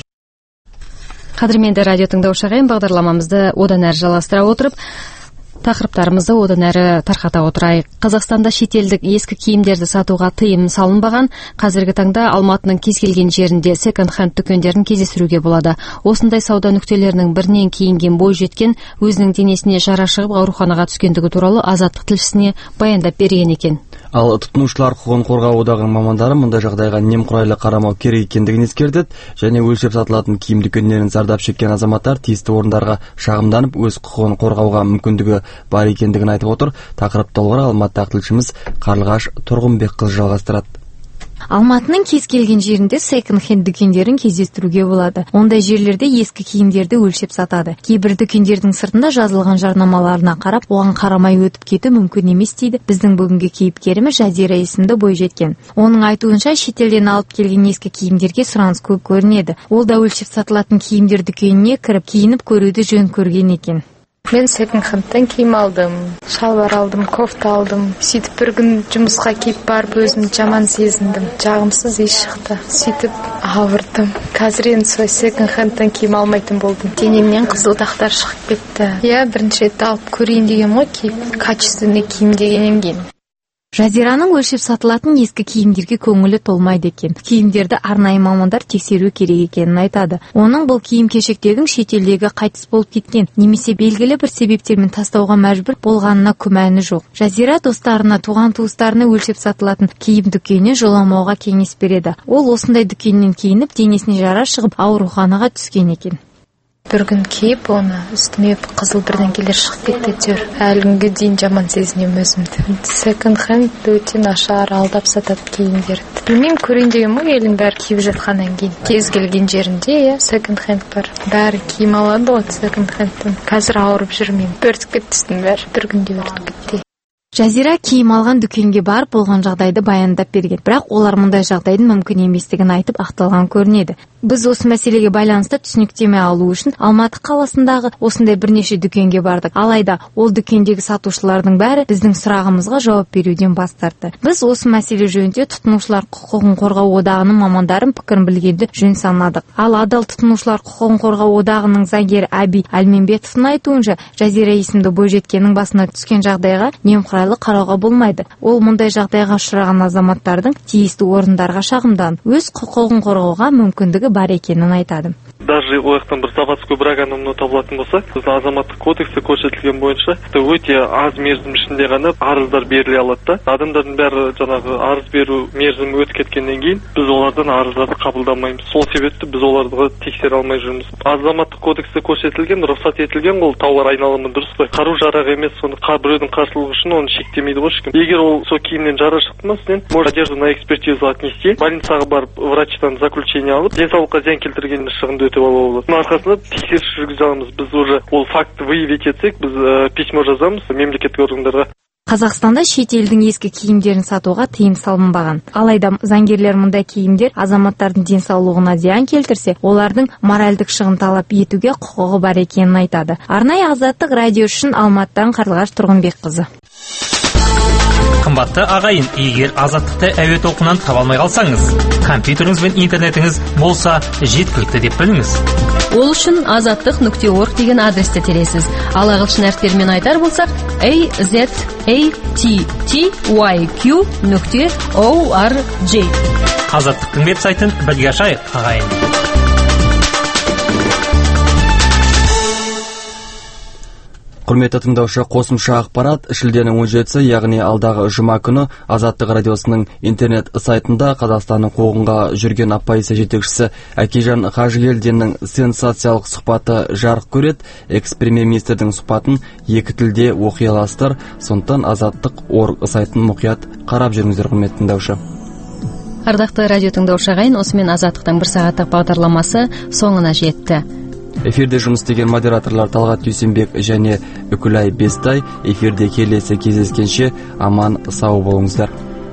Қадірменді радио тыңдаушы ағайын, бағдарламамызды одан әрі жалғастыра отырып, тақырыптарымызды одан әрі тарқата отырайық. Қазақстанда шетелдік ескі киімдерді сатуға тыйым салынбаған. Қазіргі таңда Алматының кез келген жерінде секонд-хенд дүкендерін кездестіруге болады. Осындай сауда нүктелерінің бірінен киінген бой жеткен өзінің денесіне жара шығып ауруханаға түскендігі туралы Азаттық тілшісіне баяндап берген екен. Ал тұтынушылар құқығын қорғау одағының мамандары мұндай жағдайға немқұрайлы қарамау керек екендігін ескертеді, және өлшеп сатылатын киім дүкендерінен зардап шеккен азаматтар тиісті орындарға шағымданып өз құқығын қорғауға мүмкіндігі бар екендігін айтып отыр. Тақырып толығырақ Алматыдағы тілшіміз Қарлығаш Тұрғынбекқызы жалғастырады. Алматының кез келген жерінде секонд-хенд дүкендерін кездестіруге болады. Ондай жерлерде ескі киімдерді өлшеп сатады. Кейбір дүкендердің сыртында жазылған жарнамаларына қарап, оған қарамай өтіп кету мүмкін емес дейді біздің бүгінгі кейіпкеріміз Жазира есімді бойжеткен. Оның айтуынша, шетелден алып келген ескі киімдерге сұраныс көп көрінеді. Ол да өлшеп сатылатын киімдер дүкеніне кіріп, киініп көруді жөн көрген екен. Мен секонд-хендтен киім алдым, шалбар алдым, кофта алдым. Сөйтіп бір күн жұмысқа киіп барып өзімді жаман сезіндім. Жағымсыз иіс шықты. Сөйтіп ауырдым. Қазір енді солай секонд-хендтен киім алмайтын болдым. Денемнен қызыл дақтар шығып кетті. Бірінші рет алып көрейін деген ғой, киіп качественный киім дегеннен кейін. Жазираның өлшеп сатылатын ескі киімдерге көңілі толмайды екен. Киімдерді арнайы мамандар тексеру керек екенін айтады. Оның бұл киім-кешектердің шетелдегі қайтыс болып кеткен немесе белгілі бір себептермен тастауға мәжбүр болғанына күмәні жоқ. Жазира достарына, туған-туыстарына өлшеп сатылатын киім дүкеніне жоламауға кеңес береді. Ол осындай дүкеннен киініп, денесіне жара шығып, ауруханаға түскен екен. Бір күн киіп, оны үстіме қызыл бірдеңкелер шығып кетті әйтеуір. Әлі күнге дейін жаман сезінемін өзімді. Секонд-хенд өте нашар, алдап сатады киімдерді. Білмеймін, көрейін деген ғой, елдің бәрі киіп жатқаннан кейін. Кез келген жерінде секонд-хенд бар. Бәрі киім алады ғой секонд-хендтен. Қазір ауырып жүрмеймін. Өртіп кетті бәрі. Бір күнде өртіп кетті. Жазира киім алған дүкенге барып болған жағдайды баяндап берген. Бірақ олар мұндай жағдайдың мүмкін еместігін айтып ақталған көрінеді. Біз осы мәселеге байланысты түсініктеме алу үшін Алматы қаласындағы осындай бірнеше дүкенге бардық. Алайда ол дүкендегі сатушылардың бәрі біздің сұрағымызға жауап беруден бас тартты. Біз осы мәселе жөнінде тұтынушылар құқығын қорғау одағының мамандарын пікірін білгенді жөн санадық. Ал Адал тұтынушылар құқығын қорғау одағының заңгері Аби Әлменбетовтың айтуынша, Жазира есімді бойжеткеннің басына түскен жағдайға немқұрайлы қарауға болмайды. Ол мұндай жағдайға ұшыраған азаматтардың тиісті орындарға шағымданып, өз құқығын қорғауға мүмкіндігі бар екенін айтады. даже ояқтан бір заводской браганы мынау табылатын болса, біздің азаматтық кодексте көрсетілген бойынша өте аз мерзім ішінде ғана арыздар беріле алады да. Адамдардың бәрі жаңағы арыз беру мерзімі өтіп кеткеннен кейін біз олардан арыздарды қабылдамаймыз. Сол себепті біз оларды тексере алмай жүрміз. Азаматтық кодексте көрсетілген, рұқсат етілген ол тауар айналымы дұрыс қой. Қару-жарақ емес, соны біреудің қарсылығы үшін оны шектемейді ғой ешкім. Егер ол сол киімнен жара шықты ма, сен может одежду на экспертизу отнести, больницаға барып врачтан заключение алып, денсаулыққа зиян келтірген шығынды өтеп алуға болады. Бұның арқасында тексеріс жүргізе аламыз. Біз уже ол факт выявить етсек, біз письмо жазамыз мемлекеттік органдарға. Қазақстанда шет елдің ескі киімдерін сатуға тыйым салынбаған. Алайда заңгерлер мұндай киімдер азаматтардың денсаулығына зиян келтірсе, олардың моральдық шығын талап етуге құқығы бар екенін айтады. Арнайы Азаттық радио үшін Алматыдан Қарлығаш Тұрғынбекқызы. Қымбатты ағайын, егер Азаттықты әуе толқынынан таба алмай қалсаңыз, компьютеріңіз бен интернетіңіз болса жеткілікті деп біліңіз. Ол үшін azatliq.org деген адресте тересіз. Ал ағылшын әріптерімен айтар болсақ, azattyq.org. Азаттықтың веб-сайтын бірге ашайық, ағайын. Құрметті тыңдаушы, қосымша ақпарат шілденің 17-сі, яғни алдағы жұма күні Азаттық радиосының интернет сайтында Қазақстанның қуғынға жүрген оппозиция жетекшісі Әкежан Қажыгелдиннің сенсациялық сұхбаты жарық көреді. Экс-премьер-министрдің сұхбатын екі тілде оқи аласыздар. Сондықтан Азаттық.орг сайтын мұқият қарап жүріңіздер, құрметті тыңдаушы. Ардақты радио тыңдаушы ағайын, осымен Азаттықтың бір сағаттық бағдарламасы соңына жетті. Эфирде жұмыс істеген модераторлар Талғат Дүйсенбек және Үкілай Бестай. Эфирде келесі кездескенше аман сау болыңыздар.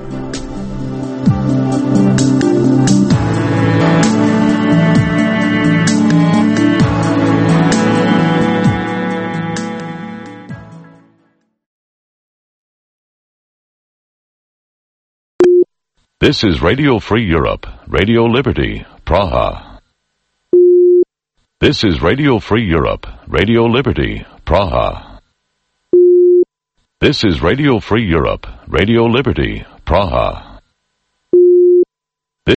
This is Radio Free Europe, Radio Liberty, Praha. This is Radio Free Europe, Radio Liberty, Praha. This is Radio Free Europe, Radio Liberty, Praha.